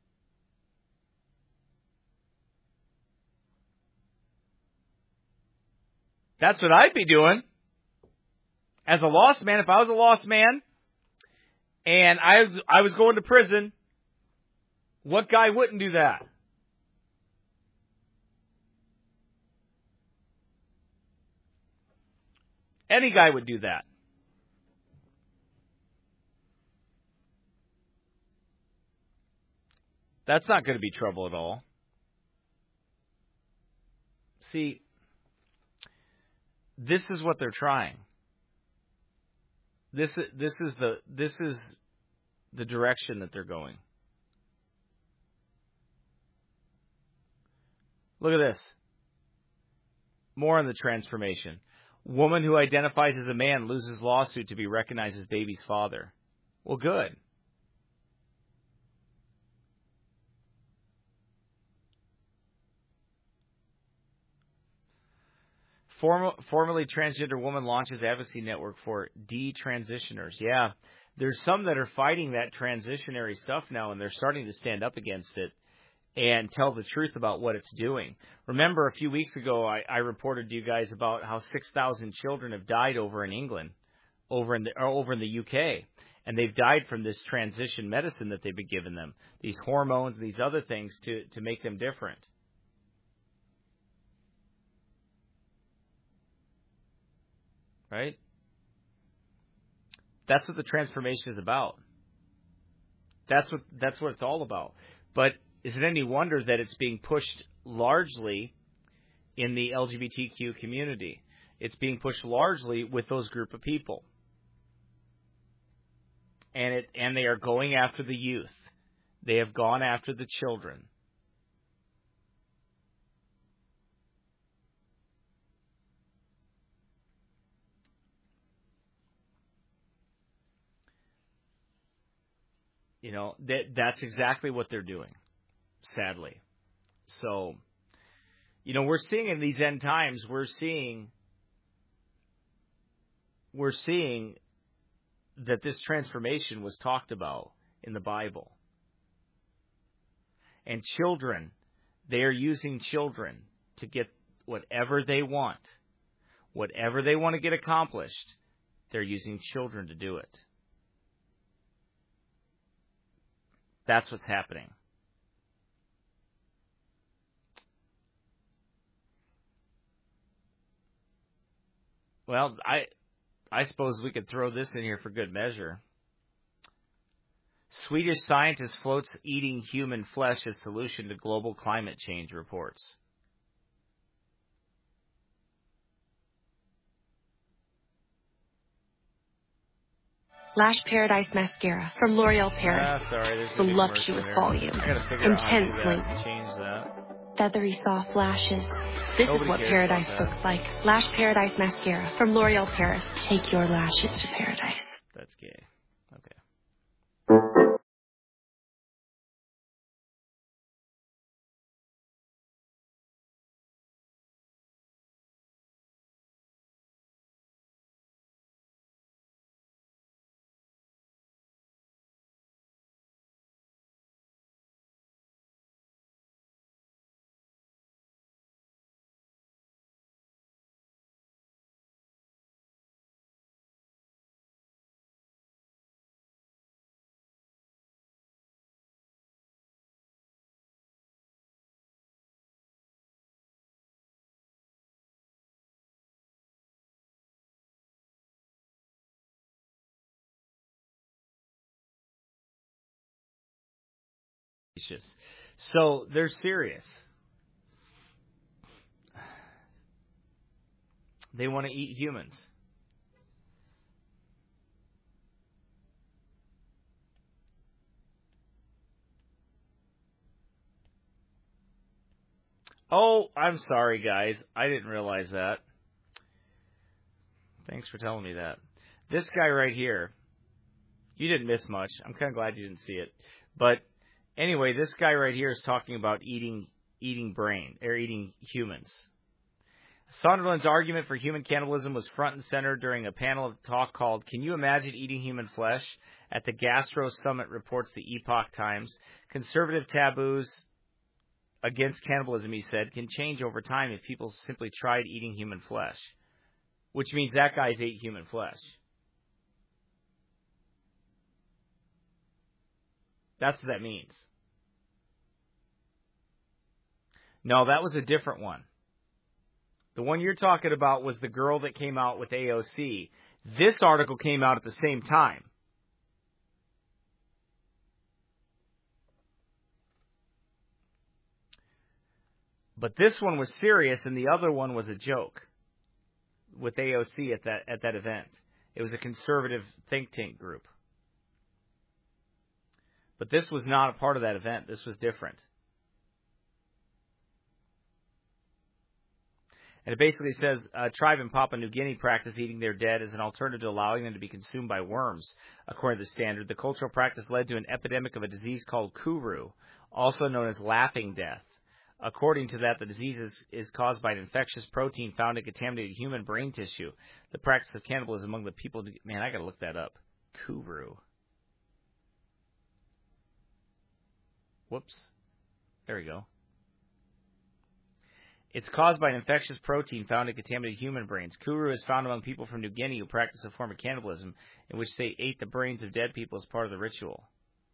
That's what I'd be doing. As a lost man, if I was a lost man, and I was going to prison, what guy wouldn't do that? Any guy would do that. That's not going to be trouble at all. See, this is what they're trying. This is the direction that they're going. Look at this. More on the transformation. Woman who identifies as a man loses lawsuit to be recognized as baby's father. Well, good. Formerly transgender woman launches advocacy network for detransitioners. Yeah, there's some that are fighting that transitionary stuff now, and they're starting to stand up against it and tell the truth about what it's doing. Remember, a few weeks ago, I reported to you guys about how 6,000 children have died over in England, over in the UK, and they've died from this transition medicine that they've been giving them, these hormones and these other things to make them different. Right? That's what the transformation is about. That's what it's all about. But is it any wonder that it's being pushed largely in the LGBTQ community? It's being pushed largely with those group of people. And they are going after the youth. They have gone after the children. You know, that's exactly what they're doing, sadly. So, you know, we're seeing in these end times, we're seeing that this transformation was talked about in the Bible. And children, they are using children to get whatever they want. Whatever they want to get accomplished, they're using children to do it. That's what's happening. Well, I suppose we could throw this in here for good measure. Swedish scientist floats eating human flesh as solution to global climate change, reports. Lash Paradise Mascara from L'Oreal Paris. Sorry, voluptuous volume, intense length, change that. feathery soft lashes. This is what paradise looks like. Lash Paradise Mascara from L'Oreal Paris. Take your lashes to paradise. That's gay. Okay. So they're serious. They want to eat humans. Oh, I'm sorry, guys. I didn't realize that. Thanks for telling me that. This guy right here, you didn't miss much. I'm kind of glad you didn't see it. But anyway, this guy right here is talking about eating humans. Sunderland's argument for human cannibalism was front and center during a panel of talk called "Can You Imagine Eating Human Flesh?" at the Gastro Summit, reports the Epoch Times. Conservative taboos against cannibalism, he said, can change over time if people simply tried eating human flesh. Which means that guy's ate human flesh. That's what that means. No, that was a different one. The one you're talking about was the girl that came out with AOC. This article came out at the same time. But this one was serious, and the other one was a joke with AOC at that event. It was a conservative think tank group. But this was not a part of that event. This was different. And it basically says, a tribe in Papua New Guinea practice eating their dead as an alternative to allowing them to be consumed by worms. According to the Standard, the cultural practice led to an epidemic of a disease called kuru, also known as laughing death. According to that, the disease is caused by an infectious protein found in contaminated human brain tissue. The practice of cannibalism among the people... Man, I got to look that up. Kuru. Whoops. There we go. It's caused by an infectious protein found in contaminated human brains. Kuru is found among people from New Guinea who practice a form of cannibalism in which they ate the brains of dead people as part of the ritual.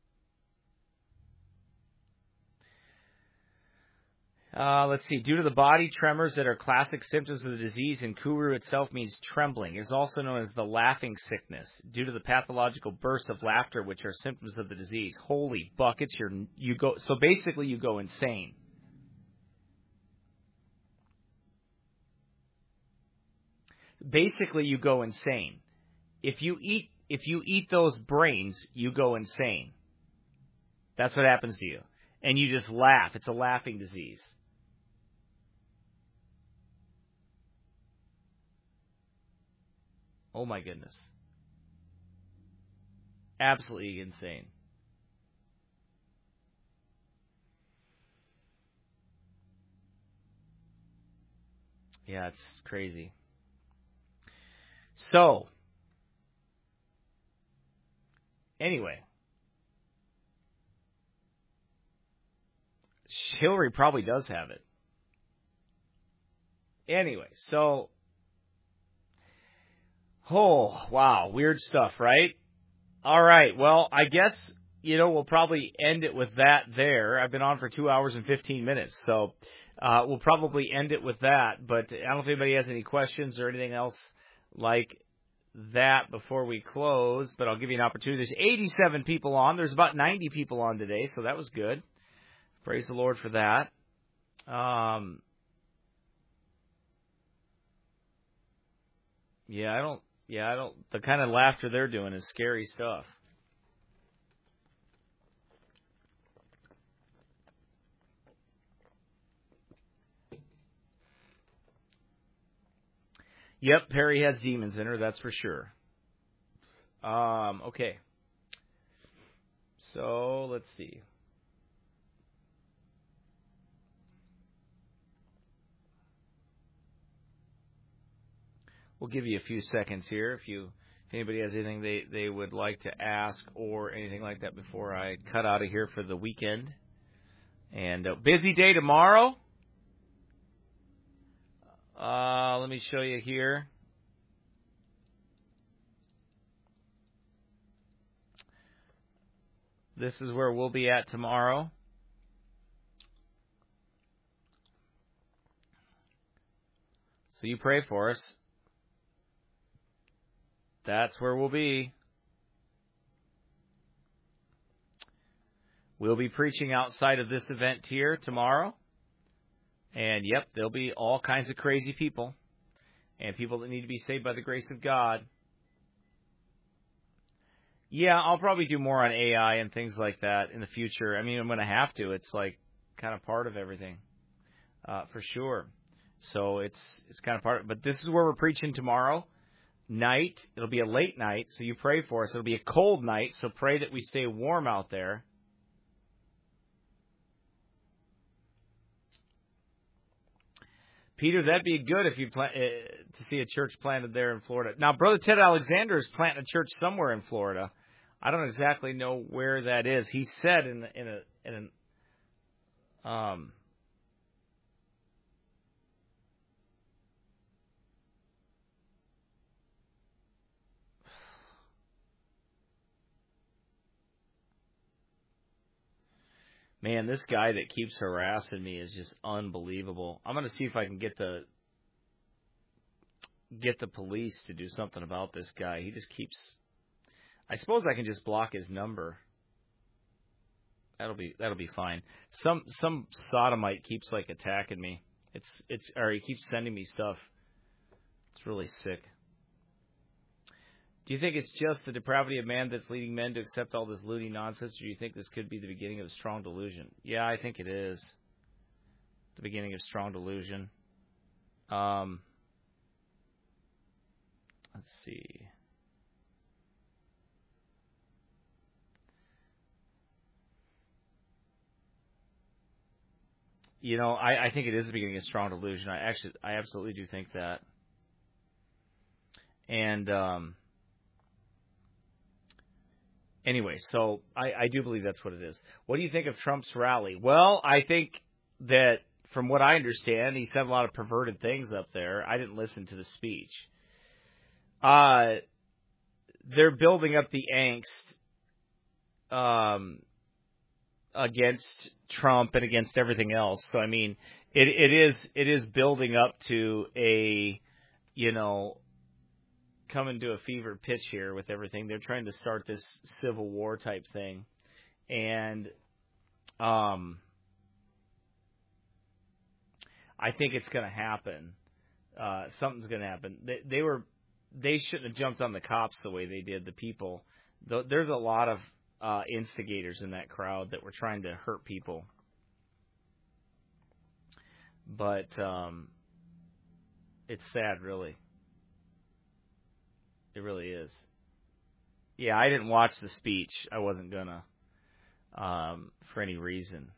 Let's see. Due to the body tremors that are classic symptoms of the disease, and kuru itself means trembling. It is also known as the laughing sickness, due to the pathological bursts of laughter, which are symptoms of the disease. Holy buckets! So basically, you go insane. Basically, you go insane. If you eat those brains, you go insane. That's what happens to you, and you just laugh. It's a laughing disease. Oh my goodness. Absolutely insane. Yeah, it's crazy. So, anyway, Hillary probably does have it. Anyway, so, oh, wow, weird stuff, right? All right, well, I guess, we'll probably end it with that there. I've been on for 2 hours and 15 minutes, so we'll probably end it with that. But I don't know if anybody has any questions or anything else like that before we close, but I'll give you an opportunity. There's 87 people on. There's about 90 people on today, so that was good. Praise the Lord for that. The kind of laughter they're doing is scary stuff. Yep, Perry has demons in her, that's for sure. Okay. So, let's see. We'll give you a few seconds here if anybody has anything they would like to ask or anything like that before I cut out of here for the weekend. And busy day tomorrow. Let me show you here. This is where we'll be at tomorrow. So you pray for us. That's where we'll be. We'll be preaching outside of this event here tomorrow. And, yep, there'll be all kinds of crazy people and people that need to be saved by the grace of God. Yeah, I'll probably do more on AI and things like that in the future. I mean, I'm going to have to. It's like kind of part of everything, for sure. So it's kind of part of it. But this is where we're preaching tomorrow night. It'll be a late night, so you pray for us. It'll be a cold night, so pray that we stay warm out there. Peter, that'd be good if you to see a church planted there in Florida. Now, Brother Ted Alexander is planting a church somewhere in Florida. I don't exactly know where that is. He said in an man, this guy that keeps harassing me is just unbelievable. I'm going to see if I can get the police to do something about this guy. He just keeps. I suppose I can just block his number. That'll be fine. Some sodomite keeps like attacking me. Or he keeps sending me stuff. It's really sick. Do you think it's just the depravity of man that's leading men to accept all this lewd nonsense, or do you think this could be the beginning of a strong delusion? Yeah, I think it is the beginning of strong delusion. Let's see. You know, I think it is the beginning of strong delusion. I absolutely do think that. And anyway, so I do believe that's what it is. What do you think of Trump's rally? Well, I think that from what I understand, he said a lot of perverted things up there. I didn't listen to the speech. They're building up the angst against Trump and against everything else. So I mean, it is building up to a, you know, coming to a fever pitch here with everything. They're trying to start this civil war type thing, and I think it's going to happen. Something's going to happen. They shouldn't have jumped on the cops the way they did. The people. There's a lot of instigators in that crowd that were trying to hurt people. But it's sad, really. It really is. Yeah, I didn't watch the speech. I wasn't gonna, for any reason.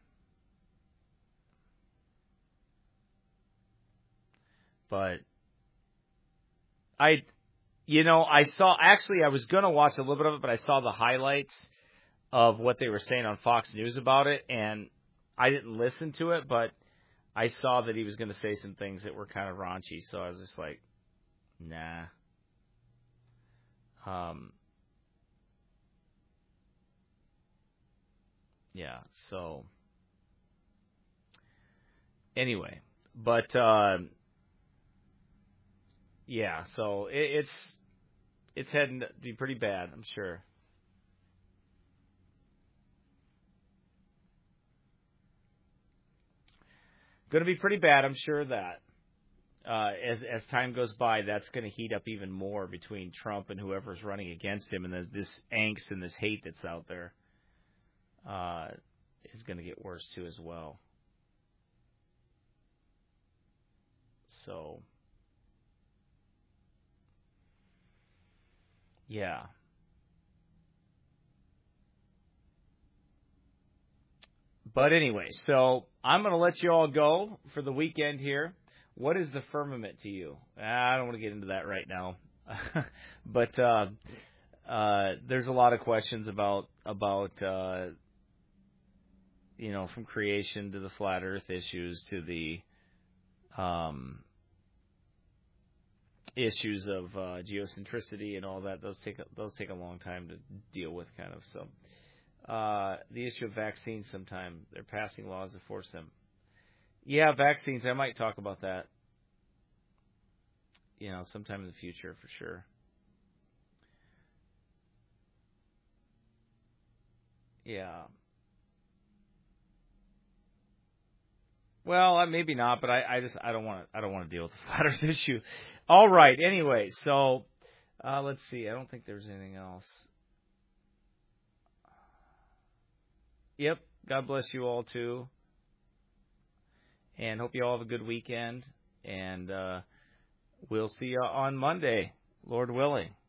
But I was gonna watch a little bit of it, but I saw the highlights of what they were saying on Fox News about it, and I didn't listen to it, but I saw that he was going to say some things that were kind of raunchy, so I was just like, nah. Yeah, so anyway, but yeah, so it's heading to be pretty bad, I'm sure. Going to be pretty bad, I'm sure of that. As time goes by, that's going to heat up even more between Trump and whoever's running against him, and this angst and this hate that's out there is going to get worse too as well. So, yeah. But anyway, so I'm going to let you all go for the weekend here. What is the firmament to you? I don't want to get into that right now. But there's a lot of questions about you know, from creation to the flat earth issues to the issues of geocentricity and all that. Those take a long time to deal with, kind of. So the issue of vaccines, sometime they're passing laws to force them. Yeah, vaccines. I might talk about that, you know, sometime in the future for sure. Yeah. Well, maybe not, but I don't want to deal with the flat Earth issue. All right. Anyway, so let's see. I don't think there's anything else. Yep. God bless you all too, and hope you all have a good weekend. And we'll see you on Monday, Lord willing.